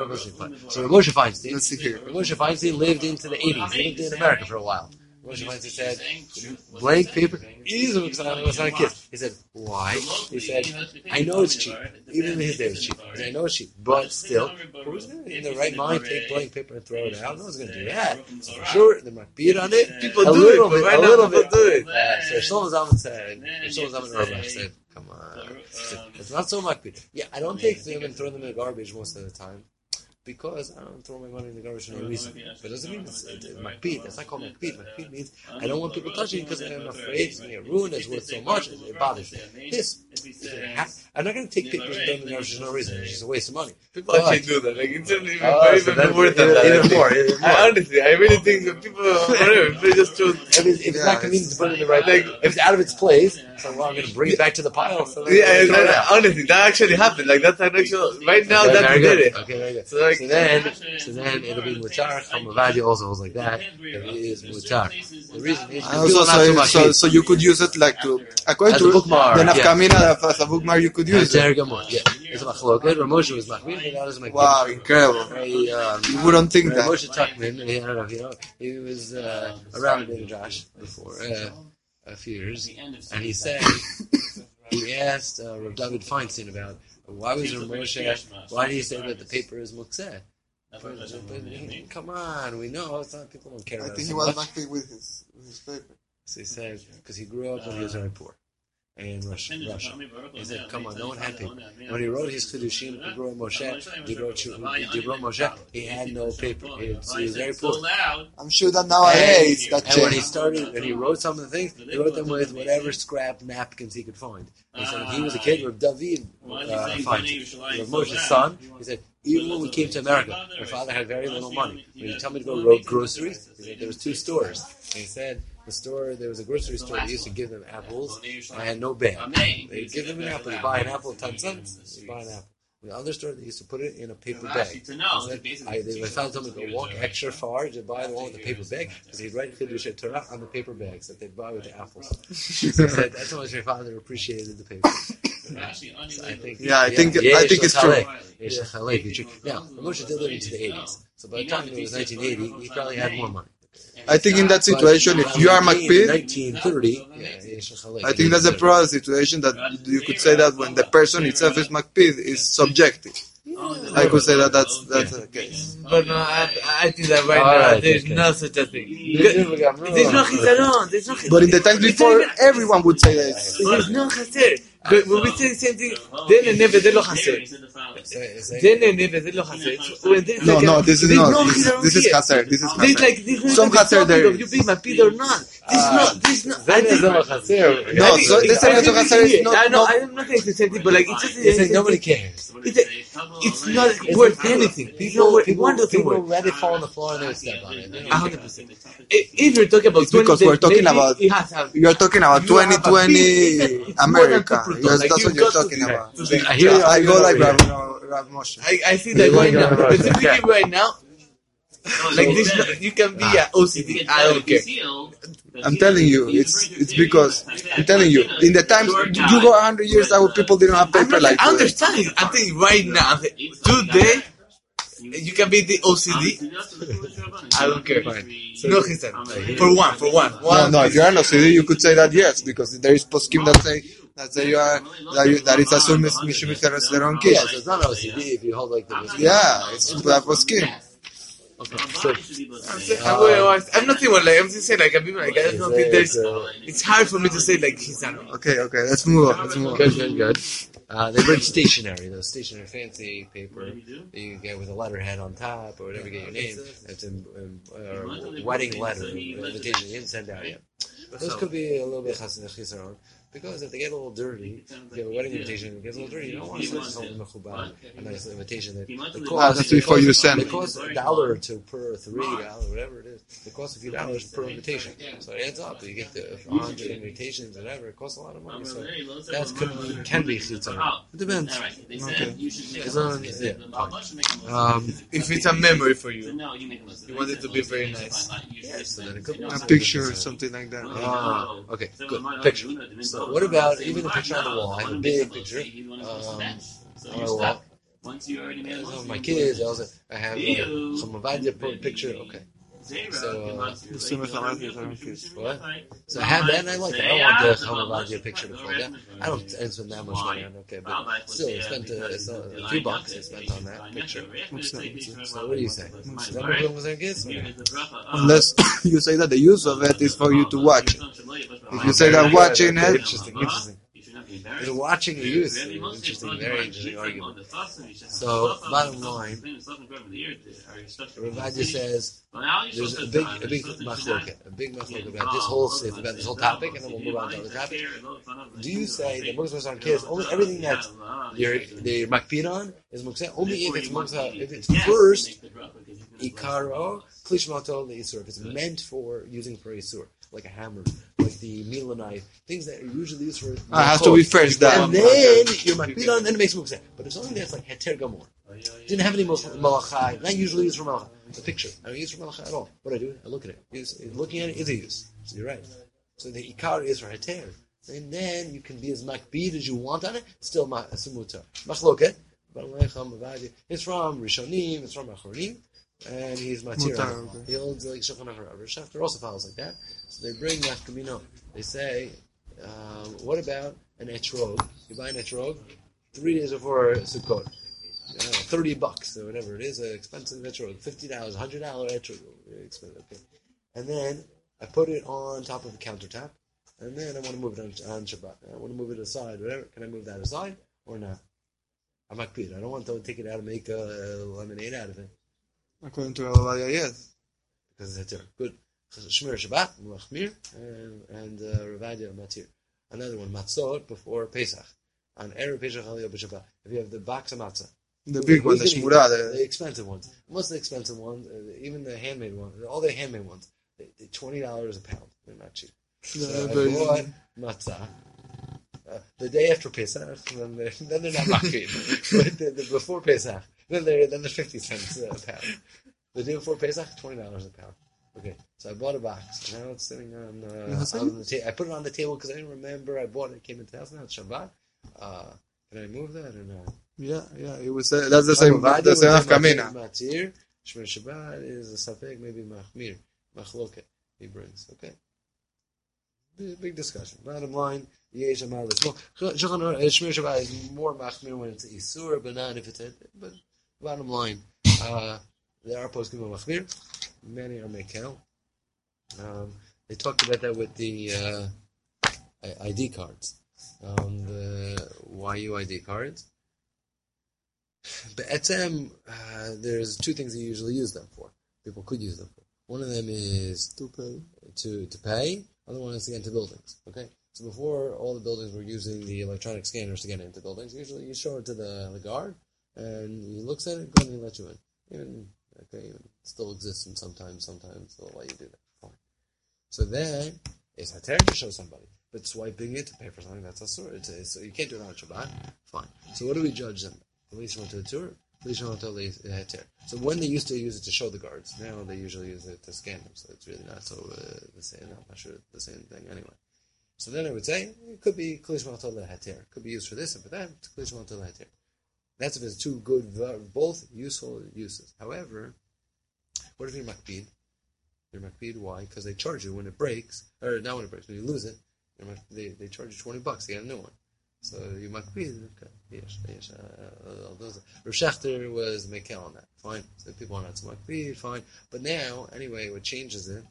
So Moshe Feinstein. Let's see here. Moshe Feinstein lived into the eighties. He lived in America for a while. Moshe Feinstein said, blank paper is a kiss. He said, why? He said, I know it's cheap. Even in his day, it's cheap. He said, I know it's cheap, but still, who's going to, in their right mind, take blank paper and throw it out? No one's going to do that. So for sure, there might be it on it. People a do little it, but bit, right a now little people bit. do it. Uh, so Shlomo Zalman said, Shlomo Zalman Auerbach said, come on. It's not so much. Yeah, I don't take them and throw them in the garbage most of the time. Because I don't throw my money in the garbage for no reason. But it doesn't mean it's, it's makpid. That's not called makpid. Makpid means I don't want people touching it because I'm afraid it's going to get ruined. It's worth so much. It, it bothers me. This, I'm not going to take pictures and throw them in the garbage for no reason. It's just a waste of money. People actually do that. Like it's even, Oh, even so that's more than even- that. even Like, more, even more. I, honestly, I really think that people, whatever, they just choose. If it's, if it's not convenient to put it in the right thing, if it's out of its place, so well, I'm going to bring it back to the pile. So then Yeah, I'll throw it that, out. honestly, that actually happened. Like that's an actual. Right now, Okay, that's very did good. it. Okay, very good. So like, So then, so then it'll be mutar. Chamavadi also holds like that. It is mutar. The reason is And people also, are not so so, much so, so you could use it like to, according As a to bookmark, the yeah. nafkamina, as a bookmark, you could use it. Very good one. Yeah. It's a machloket. Rav Moshe was machmir, and that was my Wow, incredible. Very, um, You wouldn't think Rav that. Moshe Tuckman, I don't know if you know, he was uh, around David Josh before uh, a few years, and he said he asked uh, Rav David Feinstein about why was Rav Moshe, why did he say that the paper is mukseh? Come on, we know it's not, people don't care I about think it he so was much. makpid with his with his paper. So he said, because he grew up when he was very poor in Russia. Russia. He said, come on, no one had paper. And when he wrote his Chidushim, Dibro Moshe, Dibro Dibro Moshe, he had no paper. He, so he was very poor. I'm sure that nowadays that And when he changed. started, and he wrote some of the things, he wrote them with whatever scrap napkins he could find. And so when he was a kid, Rav David uh, Feinstein, Rav Moshe's son, he said, even when we came to America, my father had very little money. When he told me to go road groceries, he said there was two stores. And he said the store, there was a grocery store that used to give them apples. I had no bag. They give them an apple. You buy an apple, ten cents. You buy an apple. In the other store, they used to put it in a paper bag. He said, I, they, my father told me to go walk extra far to buy the one with the paper bag because he'd write Chidush Torah on the paper bags that they'd buy with the apples. So he said that's how much my father appreciated the paper. So I think, Yeah, I think I think it's true. true. Now, Moshe did live into the eighties, so by the time it was nineteen eighty, he probably had more money. I think in that situation, if you are makpid, nineteen thirty, I think that's a pro situation that you could say that when the person itself is makpid is subjective. I could say that that's that's the case. But no, I, I think that right All now right, there's okay. no such a thing. There's no chizaron. There's no chizaron. But in the times before, everyone would say that. There's no chaser. But when we say the same thing, then never there lo chaser. Then never there lo chaser. No, no, this is There's not. no This, chizaron this is here. chaser. This is There's chaser. like this Some chaser there of you being makpid or not. This is not. This is not. I think. No, so this I is think chaser it's is here. not. I know. not I'm not saying it's the same thing, but like it's just. It's like nobody cares. It's, a, it's not worth anything. It's not worth People, one doesn't people worth. let it fall on the floor and they would step on it. They don't A hundred percent. If you're talking about It's because twenty, we're talking maybe about- it has to have- You are talking about You have a twenty twenty big- it's- it's more than America. people talk. Yes, Like, that's you what you're got to talking be- about. to be- I hear you. I go like Rav Rav, no, Rav Moshe. I, I see that You right like now. your- Specifically okay. right now, like this, you can be an O C D. I don't care. I'm telling you, it's it's because I'm telling you. In the times you go a hundred years ago, people didn't have I'm paper not like I today. understand it. I'm telling you right now. Today, you can be the O C D. I don't care. No, Christian. For one, for one. No, one no. If you're an O C D, you could say that yes, because there is poskim that say that say you are that, you, that it's assumed mishum testosterone Yeah, kids. so it's not O C D if you hold like the Yeah, it's that poskim. Okay, so I'm, saying, I'm, going, I'm not saying one like I'm just saying like I'm being like I just don't think there's. It's hard for me to say like he's an. Okay, okay. Let's move on. Let's move on. good, good, good. Uh, they bring stationery, those stationery fancy paper that you get with a letterhead on top or whatever you get your name. It's a um, uh, wedding letter, invitation you didn't send out yet. Those could be a little bit chisaron because if they get a little dirty, you get a wedding invitation, it gets a little dirty. You don't want to send something mechubad, a nice invitation that that Ah, that's before you send. It costs a dollar or two per three dollars, whatever it is. It costs a few dollars per invitation, so it adds up. You get the hundred invitations, whatever. It costs a lot of money, so that can be can be chisaron. It depends. Okay. As long as, yeah. Um, If it's a memory for you, you want it to be very nice. so then it could be A picture or something like that. Ah, okay, good. Picture. So what about even the picture on the wall? I have a big picture um, on the wall. Some of my kids, I also I have a Chamavadia picture. Okay. So, uh, what? So I have that and I like it. I don't want the Chamavadia picture to fall down. I don't spend that much money on it, okay, but still, I spent uh, it's a few bucks I spent on that picture. So what do you say? Is that what was our kids? Unless you say that the use of it is for you to watch it. If you say that watching Okay, it, interesting, interesting. Is watching a use? Interesting, very interesting argument. So, bottom line, Ravadia says there's a big, a big machloket, a big machloket about this whole about this whole topic, and then we'll move on to other topic. Do you say that muktzah on kids only everything that you're they makpid on is muktzah only if it's muktzah if it's first ikaro klishmato leisur if it's meant for using for isur like a hammer, like the Mila knife, things that are usually used for. Ah, it has to be first that. And then you're makpid on, then it makes muktzah. But if something that's like heter gamor, didn't have any malachai, not usually used for malachai. The picture, I don't use for malachai at all. What do I do? I look at it. Use, looking at it is a use. So you're right. So the ikar is for heter. and then you can be as makbid as you want on it. Still ma- mutar. Machloket. It's from Rishonim. It's from Achorim. And he's matir. Mutar, okay. He holds like Shulchan Aruch. Rav Schachter also follows like that. So they bring nafkamino. They say, um, what about an etrog? You buy an etrog three days before Sukkot. Uh, Thirty bucks or whatever it is, an expensive etrog, fifty dollars, hundred dollar etrog, very expensive. Okay, and then I put it on top of a countertop, and then I want to move it on, on Shabbat. I want to move it aside. Whatever, can I move that aside or not? I'm makpid. I don't want to take it out and make a lemonade out of it. According to Rabbi, yes. Because it's heter. Good. Shmir Shabbat, Machmir, and, and uh, Ravadia Matir. Another one, Matzot before Pesach. On Erev Pesach Aliyah B'Shabbat. If you have the box of matzah. The big one, the shmura. The expensive ones. Most of the expensive ones, uh, even the handmade ones, all the handmade ones, they, they're twenty dollars a pound. They're not cheap. So I bought matzah. Uh, the day after Pesach, then they're, then they're not makbid. But the, the, before Pesach, then they're, then they're fifty cents a pound. The day before Pesach, twenty dollars a pound. Okay, so I bought a box. Now it's sitting on, uh, on the table. I put it on the table because I didn't remember. I bought it. It came into the house. Now it's Shabbat. Uh, can I move that or not? Yeah, yeah. It was. Uh, that's the same. That's the same Kamina. Matir. Shmir Shabbat is a safek, maybe machmir, machloket. He brings. Okay. Big, big discussion. Bottom line, yesh amal l'smo. Shmir Shabbat is more machmir when it's isur, but not if it's a. But bottom line, uh, there are poskim machmir. Many are mekel. Um, they talked about that with the uh, I D cards, um, the Y U I D cards. But etzem, uh, there's two things you usually use them for. People could use them for. One of them is to pay. To to pay. Other one is to get into buildings. Okay. So before all the buildings were using the electronic scanners to get into buildings, usually you show it to the, the guard, and he looks at it, and he lets you in. Even okay, even still exists, and sometimes, sometimes they'll let you do that. Fine. So then it's heter to show somebody, but swiping it to pay for something that's asur. It's, it's, so you can't do it on Shabbat. Fine. So what do we judge them? At least one to the tour. At least one to the heter. So when they used to use it to show the guards, now they usually use it to scan them. So it's really not so uh, the same. I'm not sure the same thing anyway. So then I would say it could be klish maltol heter. It could be used for this and for that. It's klish maltol heter. That's if it's two good, both useful uses. However, what if you're makbid? You're makbid, why? Because they charge you when it breaks, or not when it breaks, when you lose it. They they charge you twenty bucks to get a new one. So you makbid. Okay, yes, yes. Uh, those. Rav Schachter was mekel on that. Fine. So people are not so makbid. Fine. But now, anyway, what changes it?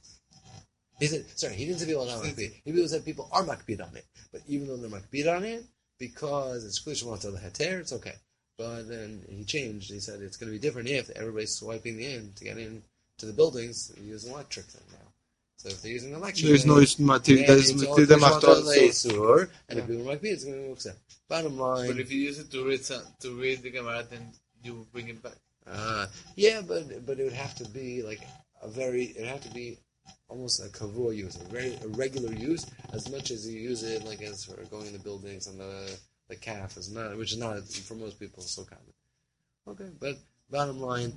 He said, sorry, he didn't say people are not makbid. He said people are makbid on it. But even though they're makbid on it, because it's klish maltol heter, it's okay. But then he changed. He said it's going to be different if everybody's swiping in to get in to the buildings. They use electric thing now. So if they're using electric, there's no material. There's material machtor. And if people might be, it's going to be upset. Bottom line. But if you use it to read to read the Gemara, then you bring it back. Uh, yeah, but but it would have to be like a very. It would have to be almost a kavua use, a very a regular use, as much as you use it like as for going in the buildings and the. The calf is not, which is not for most people so common. Okay, but bottom line,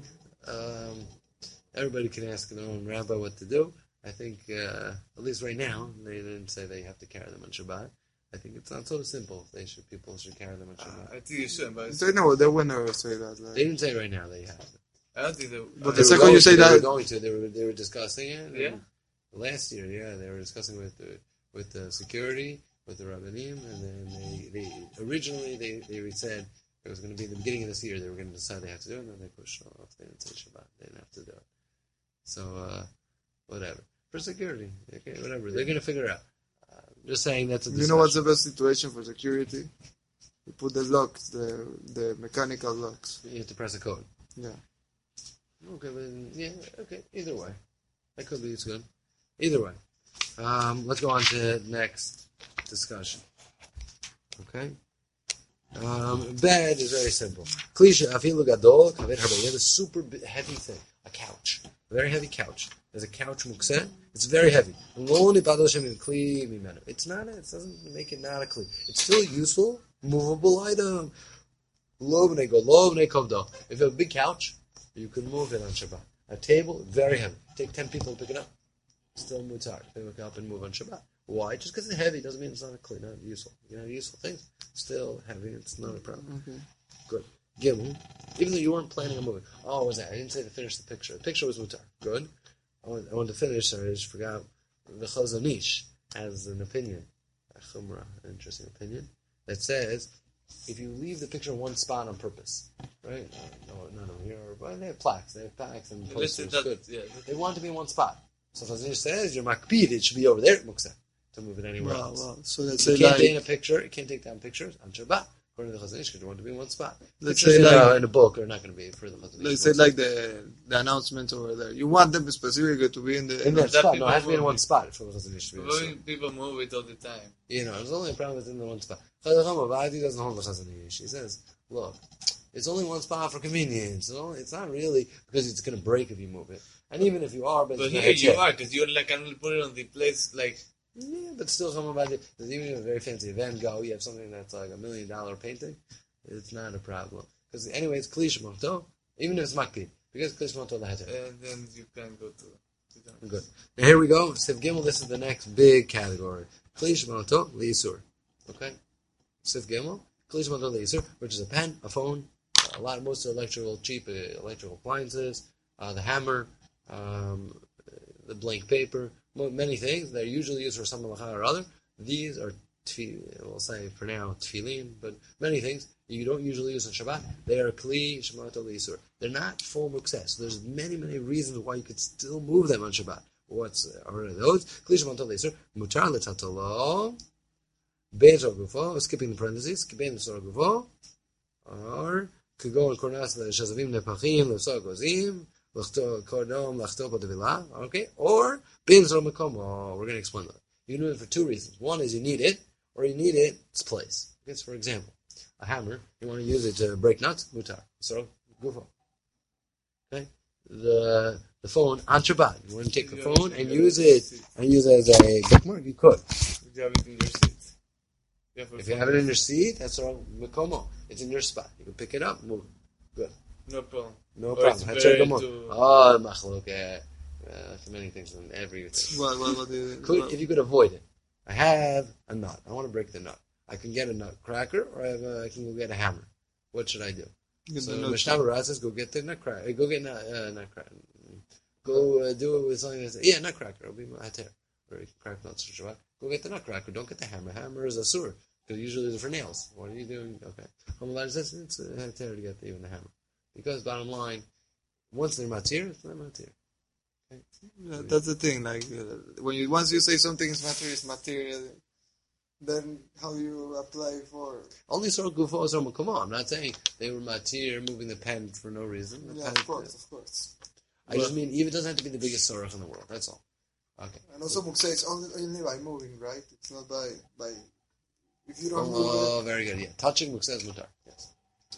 um, everybody can ask their own rabbi what to do. I think, uh, at least right now, they didn't say they have to carry them on Shabbat. I think it's not so simple. They should people should carry them on Shabbat. Uh, I think you should, but they know they would never say that. Like. They didn't say right now they have it. I don't think they. But uh, the second you say to, that, they were going to. They were they were discussing it. Yeah. Last year, yeah, they were discussing with the, with the security. With the rabbanim, and then they, they originally they, they said it was going to be in the beginning of this year they were going to decide they have to do it, and then they pushed off. They didn't say Shabbat. They didn't have to do it. So uh, whatever for security, okay, whatever they're going to figure it out. Uh, just saying that's a discussion. You know what's the best situation for security? You put the locks, the the mechanical locks. You have to press a code. Yeah. Okay, but yeah, okay. Either way, that could be it's good. Either way, um, let's go on to next. Discussion. Okay? Um, bed is very simple. Klisha, afilu gadol, kavet harba. You have a super heavy thing. A couch. A very heavy couch. There's a couch mukseh. It's very heavy. It's not, it doesn't make it not a kli. It's still a useful, movable item. If you have a big couch, you can move it on Shabbat. A table, very heavy. Take ten people to pick it up. Still mutar. They look up and move on Shabbat. Why? Just because it's heavy doesn't mean it's not clean, not useful. You know, useful things, still heavy, it's not a problem. Okay. Good. Gimel, even though you weren't planning on moving. Oh, what was that? I didn't say to finish the picture. The picture was mutar. Good. I want, I want to finish, sorry, I just forgot. The Chazon Ish has an opinion, a chumrah, an interesting opinion, that says, if you leave the picture in one spot on purpose, right? No, no, no, here, but they have plaques, they have plaques and posters, That, good. yeah. They want to be in one spot. So Chazon Ish says, your makpid, it should be over there, mukseh, to move it anywhere Wow, else. wow. So let's You say can't like, take a picture, you can't take down pictures on Shabbat. According to the Chazon Ish, because you want to be in one spot. Let's Pictures say in, like- a, in a book are not going to be for the Chazon Ish. let's say like the the announcement over there. You want them specifically to be in the. in that That spot. No, it has to be in people one spot for the Chazon Ish to be in the People, people move it all the time. You know, there's only a problem within the one spot. Chazon Avadi doesn't hold the Chazon Ish. He says, look, it's only one spot for convenience. It's, only, it's not really because it's going to break if you move it. And even if you are, but, But it's here not you yet. are, because you like can only put it on the place like. Yeah, but still, Chazon Avadi, even if it's very fancy Van Gogh, you have something that's like a million dollar painting, it's not a problem. Because anyway, it's Kli Shmoto, even if it's Makpid. Because Kli Shmoto the Heter. And then you can go to. to Good. Now here we go. Siv Gimel, this is the next big category. Kli Shmoto Liisur. Okay? Siv Gimel, Kli Shmoto Liisur, which is a pen, a phone, a lot, most electrical, cheap uh, electrical appliances, uh, the hammer, um, the blank paper, mo- many things that are usually used for some malacha or other. These are, tfi- we'll say for now, tefillin, but many things you don't usually use on Shabbat. They are kli shemato leisur. They're not full mukseh. So there's many, many reasons why you could still move them on Shabbat. What's are those? Kli shemato leisur, mutar letatalo, bezo gufo, skipping the parentheses, kiben sor gufo, or could go and kornas shazavim nepachim lefsor gozim. Okay, or bin makomo. We're going to explain that. You can do it for two reasons. One is you need it, or you need it its place. Okay, so for example, a hammer, you want to use it to break nuts, mutar. So, gufo. Okay, the the phone on Shabbat. You want to take the phone and use it and use it as a bookmark. You could. If you have it in your seat. If you have it in your seat, that's all. Makomo. It's in your spot. You can pick it up, move it. Good. No problem. No Or problem. it's Hatzor very Gamor. to- Oh, machlok. Uh, many things in every. What, what, what do you, Could, what- if you could avoid it, I have a nut. I want to break the nut. I can get a nut cracker, or I, have a, I can go get a hammer. What should I do? Get So the nut Mishnah Berurah says, go get the nut cracker. Go get nut, uh, nut cracker. Go uh, do it with something that's yeah, nut cracker. It'll be mater. Or you can crack nuts for Shabbat. Go get the nut cracker. Don't get the hammer. Hammer is a sur because usually they're for nails. What are you doing? Okay. Hamalai says it's a heter to get even the hammer because bottom line, once they're matir, it's not matir. Okay. Yeah, that's the thing. Like uh, when you once you say something is material, is material. Then how do you apply for? Only sort of gufos or makoma. I'm not saying they were matir moving the pen for no reason. The Yeah, pen- of course, of course. I just mean even doesn't have to be the biggest sorach in the world. That's all. Okay. And also, Muksa, it's only, only by moving, right? It's not by by. If you don't move Oh, very good. Yeah, touching muksa is mutar. Yes.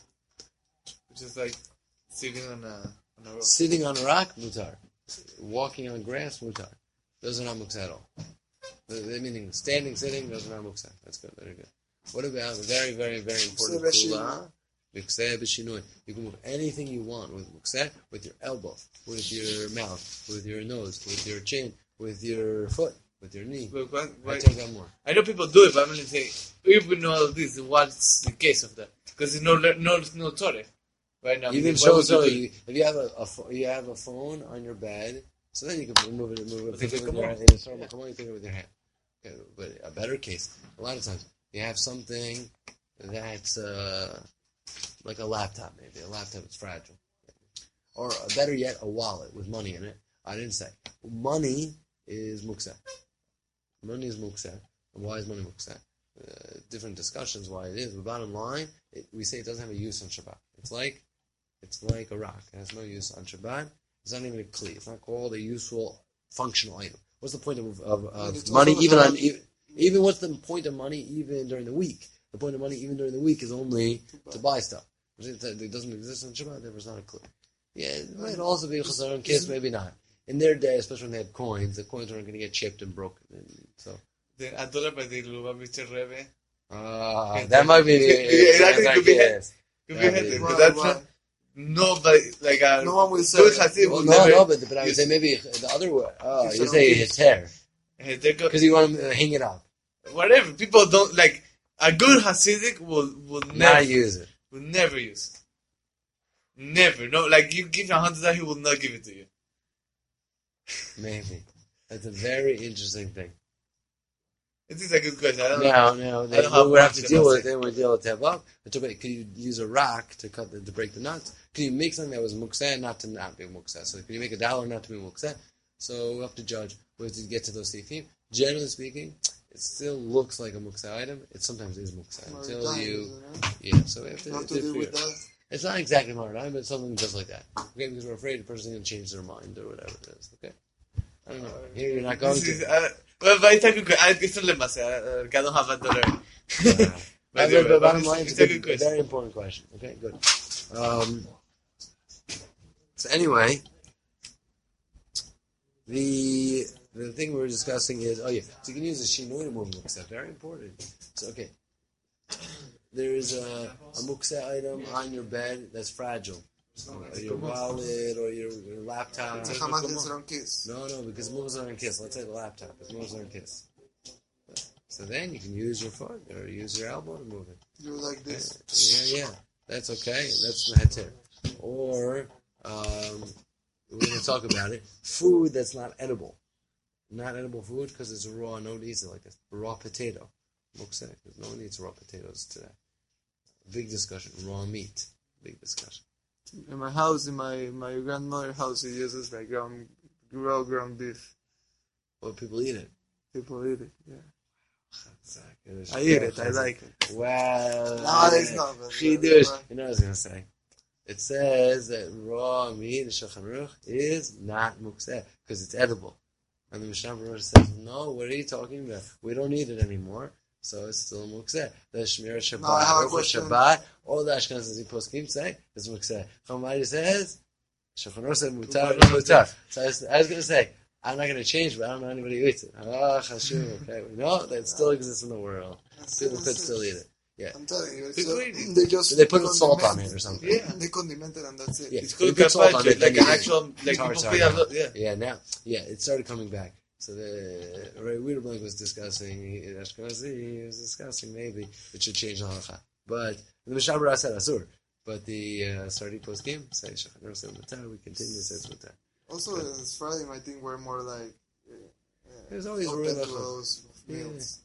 Which is like sitting on a on a rock. Sitting on a rock, mutar. Walking on grass, mutar. Those are not muksa at all. The, the meaning standing, sitting, those are not muksa. That's good. Very good. What about very, very, very important Muksa kula? Muksa b'shinui. You can move anything you want with muksa, with your elbow, with your mouth, with your nose, with your chin, with your foot, with your knee. But why, I why, take that more. I know people do it, but I'm going to say, if we know all of this, what's the case of that? Because there's no no no Torah right now. Even Why show would so you do it? you, if you have a, a pho- you have a phone on your bed, so then you can move it, move it, But pick they it with come your on. hand. Come on, come on, you take it with your hand. Okay, but a better case, a lot of times you have something that's uh, like a laptop, maybe a laptop that's fragile, or uh, better yet, a wallet with money in it. I didn't say money is muksa. Money is muksa. And why is money muksa? Uh, different discussions why it is. The bottom line, it, we say it doesn't have a use on Shabbat. It's like it's like a rock. It has no use on Shabbat. It's not even a kli. It's not called a useful functional item. What's the point of, of, of it's money? also Even not- on even, even what's the point of money? Even during the week, the point of money even during the week is only to buy stuff. It doesn't exist on Shabbat. Therefore, it's not a kli. Yeah, it might also be a chesaron kiss, maybe not. In their day, especially when they had coins, the coins weren't going to get chipped and broken. And so. The a dollar by the Lubavitcher Rebbe. Uh, that might be Yeah, that the could be yes. Could Yeah, be yeah. it. Why- That's why? not, nobody, like a No one will say good that. Hasid Well, will no, never no, but, but I would use say it. maybe the other way. Oh, It's you an say okay. his hair. And they go, Because you want to hang it up. whatever. People don't like a good Hasidic will will never Not use it. will never use it. Never. No, like you give him a hundred dollars, he will not give it to you. Maybe. That's a very interesting thing. It is a good question. I don't know. No, no. I They, don't have we would have much to to deal with it. say. Then we deal with tevah. Could you use a rock to cut the, to break the nuts? Could you make something that was mukseh not to not be mukseh? So could you make a dollar not to be mukseh? So we have to judge. We have to get to those sifim. Generally speaking, it still looks like a mukseh item. It sometimes is mukseh until you, yeah. So we have to, You have it's to deal figure. with that. It's not exactly maradai, but something just like that. Okay, because we're afraid the person's going to change their mind or whatever it is. Okay, I don't know. Here you're not going This is, to. uh, well, but it's a good question. It's not lemase. Uh, I don't have a dollar. Uh, But but the bottom it's- line, it's it's a a, good good, question. very important question. Okay, good. Um, so anyway, the the thing we were discussing is, oh yeah, so you can use a shinoi to move muksa. Very important. So okay, there is a, a muksa item on your bed that's fragile. Or your wallet or your, your laptop. It's a Hamas Yisron kiss. No, no, because moves are in kiss. Let's say the laptop. It's moves are in kiss. So then you can use your foot or use your elbow to move it. You like this. Yeah, yeah. That's okay. That's meheter. Or, um, we're going to talk about it. Food that's not edible. Not edible food because it's raw. No one eats it like this. Raw potato. Mukse, because no one eats raw potatoes today. Big discussion. Raw meat. Big discussion. In my house, in my my grandmother's house, he uses like ground, raw ground beef. Well, people eat it. People eat it. Yeah. It's I eat it. I like it. Well, No, it's not. But she do it. You know what I was going to say? It says that raw meat in Shulchan Aruch is not mukseh because it's edible. And the Mishnah Berurah says, no, what are you talking about? We don't eat it anymore, so it's still mukseh. The Shmir Shabbat, No, I have a Aruch question. Shabbat, all the Ashkenazi poskim say is mukseh. Chomari says, Shulchan Aruch said mutar, mutar. So I was, I was going to say, I'm not going to change, but I don't know anybody who eats it. Ah, chashuv. Okay, we know that it still exists in the world. People could still eat it. Yeah. I'm telling you, it's People just, eat it. they just They put salt on condiment it or something. Yeah. They condiment it and that's it. Yeah. It's called You put salt on gazpacho, it, like then an you- actual, like Tar- people tar- feed tar. a yeah. Yeah, now, yeah, it started coming back. So the Ray Wiederblank was discussing, Ashkenazi, he was discussing maybe it should change the halacha. But the Mishnah Berurah said asur. But the uh, Sardi post game say Shulchan Aruch said mutar. We continue says mutar. Also, in Sfaradim, I think we're more like uh, uh, There's always open room to left. those Yeah. meals.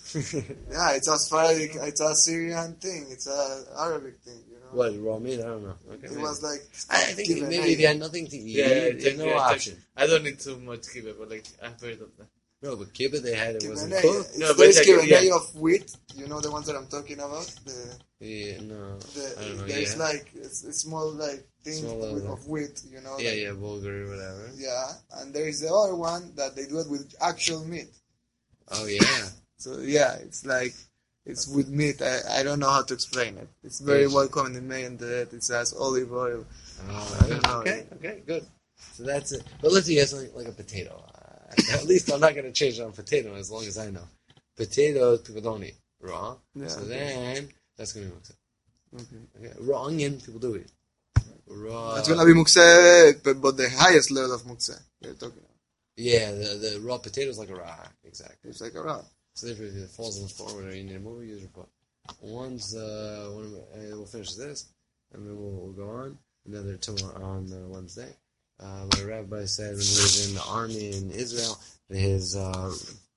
Yeah, it's a Sephardic, it's a Syrian thing, it's a Arabic thing, you know. What raw meat? I don't know. Okay, It maybe. was like I, I think given maybe a- if you had nothing to eat, Yeah, yeah, there's check- no yeah, check. option. I don't need too much kibbeh, but like I've heard of that. No, but kibbeh they had it wasn't Kibbeh, cooked. it's No, but there's like, kibbeh yeah. of wheat, you know the ones that I'm talking about. The, Yeah, no, the I don't know. there's Yeah, like it's, it's small like things Small, with- uh, of wheat, you know. yeah, like- yeah, bulgur or whatever. yeah, and there is the other one that they do it with actual meat. Oh yeah. So yeah, it's like it's with meat. I, I don't know how to explain it. It's very Yes. well common in May and that it has olive oil. Oh, I don't know. okay, okay, good. So that's it. But let's say you have something like a potato. Uh, at least I'm not going to change it on potato as long as I know. Potatoes people don't eat raw. Yeah, so okay. then that's going to be muktzah. Okay. Okay. Raw onion people do eat. Raw. It's gonna be muktzeh, but, but the highest level of muktzeh we're talking about. Yeah, the, the raw potato is like a raw. Exactly. It's like a rat. So therefore, if it falls on the floor, whatever you need to move, use your foot. Once uh, one of, uh, we'll finish this, and then we'll, we'll go on. Another tomorrow on uh, Wednesday. Uh, my rabbi said when he was in the army in Israel, his uh,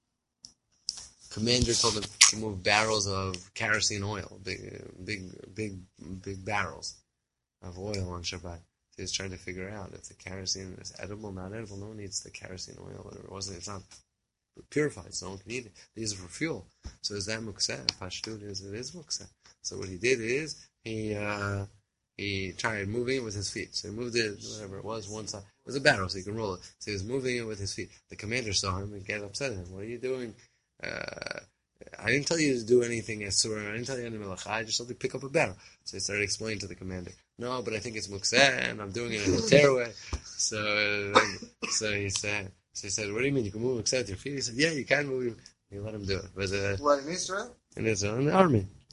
commander told him to move barrels of kerosene oil, big, big, big, big barrels of oil on Shabbat. He was trying to figure out if the kerosene is edible, not edible. No one eats the kerosene oil, or it wasn't. It's not purified, so no one can eat it. They use it for fuel. So is that mukseh? Pashtun is it is mukseh. So what he did is he uh, he tried moving it with his feet. So he moved it, whatever it was, one side. It was a barrel, so he can roll it. So he was moving it with his feet. The commander saw him and get upset at him. What are you doing? Uh, I didn't tell you to do anything asur. I didn't tell you any melacha. I just told you to pick up a barrel. So he started explaining to the commander. No, but I think it's mukseh, and I'm doing it in a tearaway. So, uh, so he said. So he said, "What do you mean? You can move mukseh with your feet?" He said, "Yeah, you can move." He let him do it. But uh, What, in Israel? in Israel, in the army.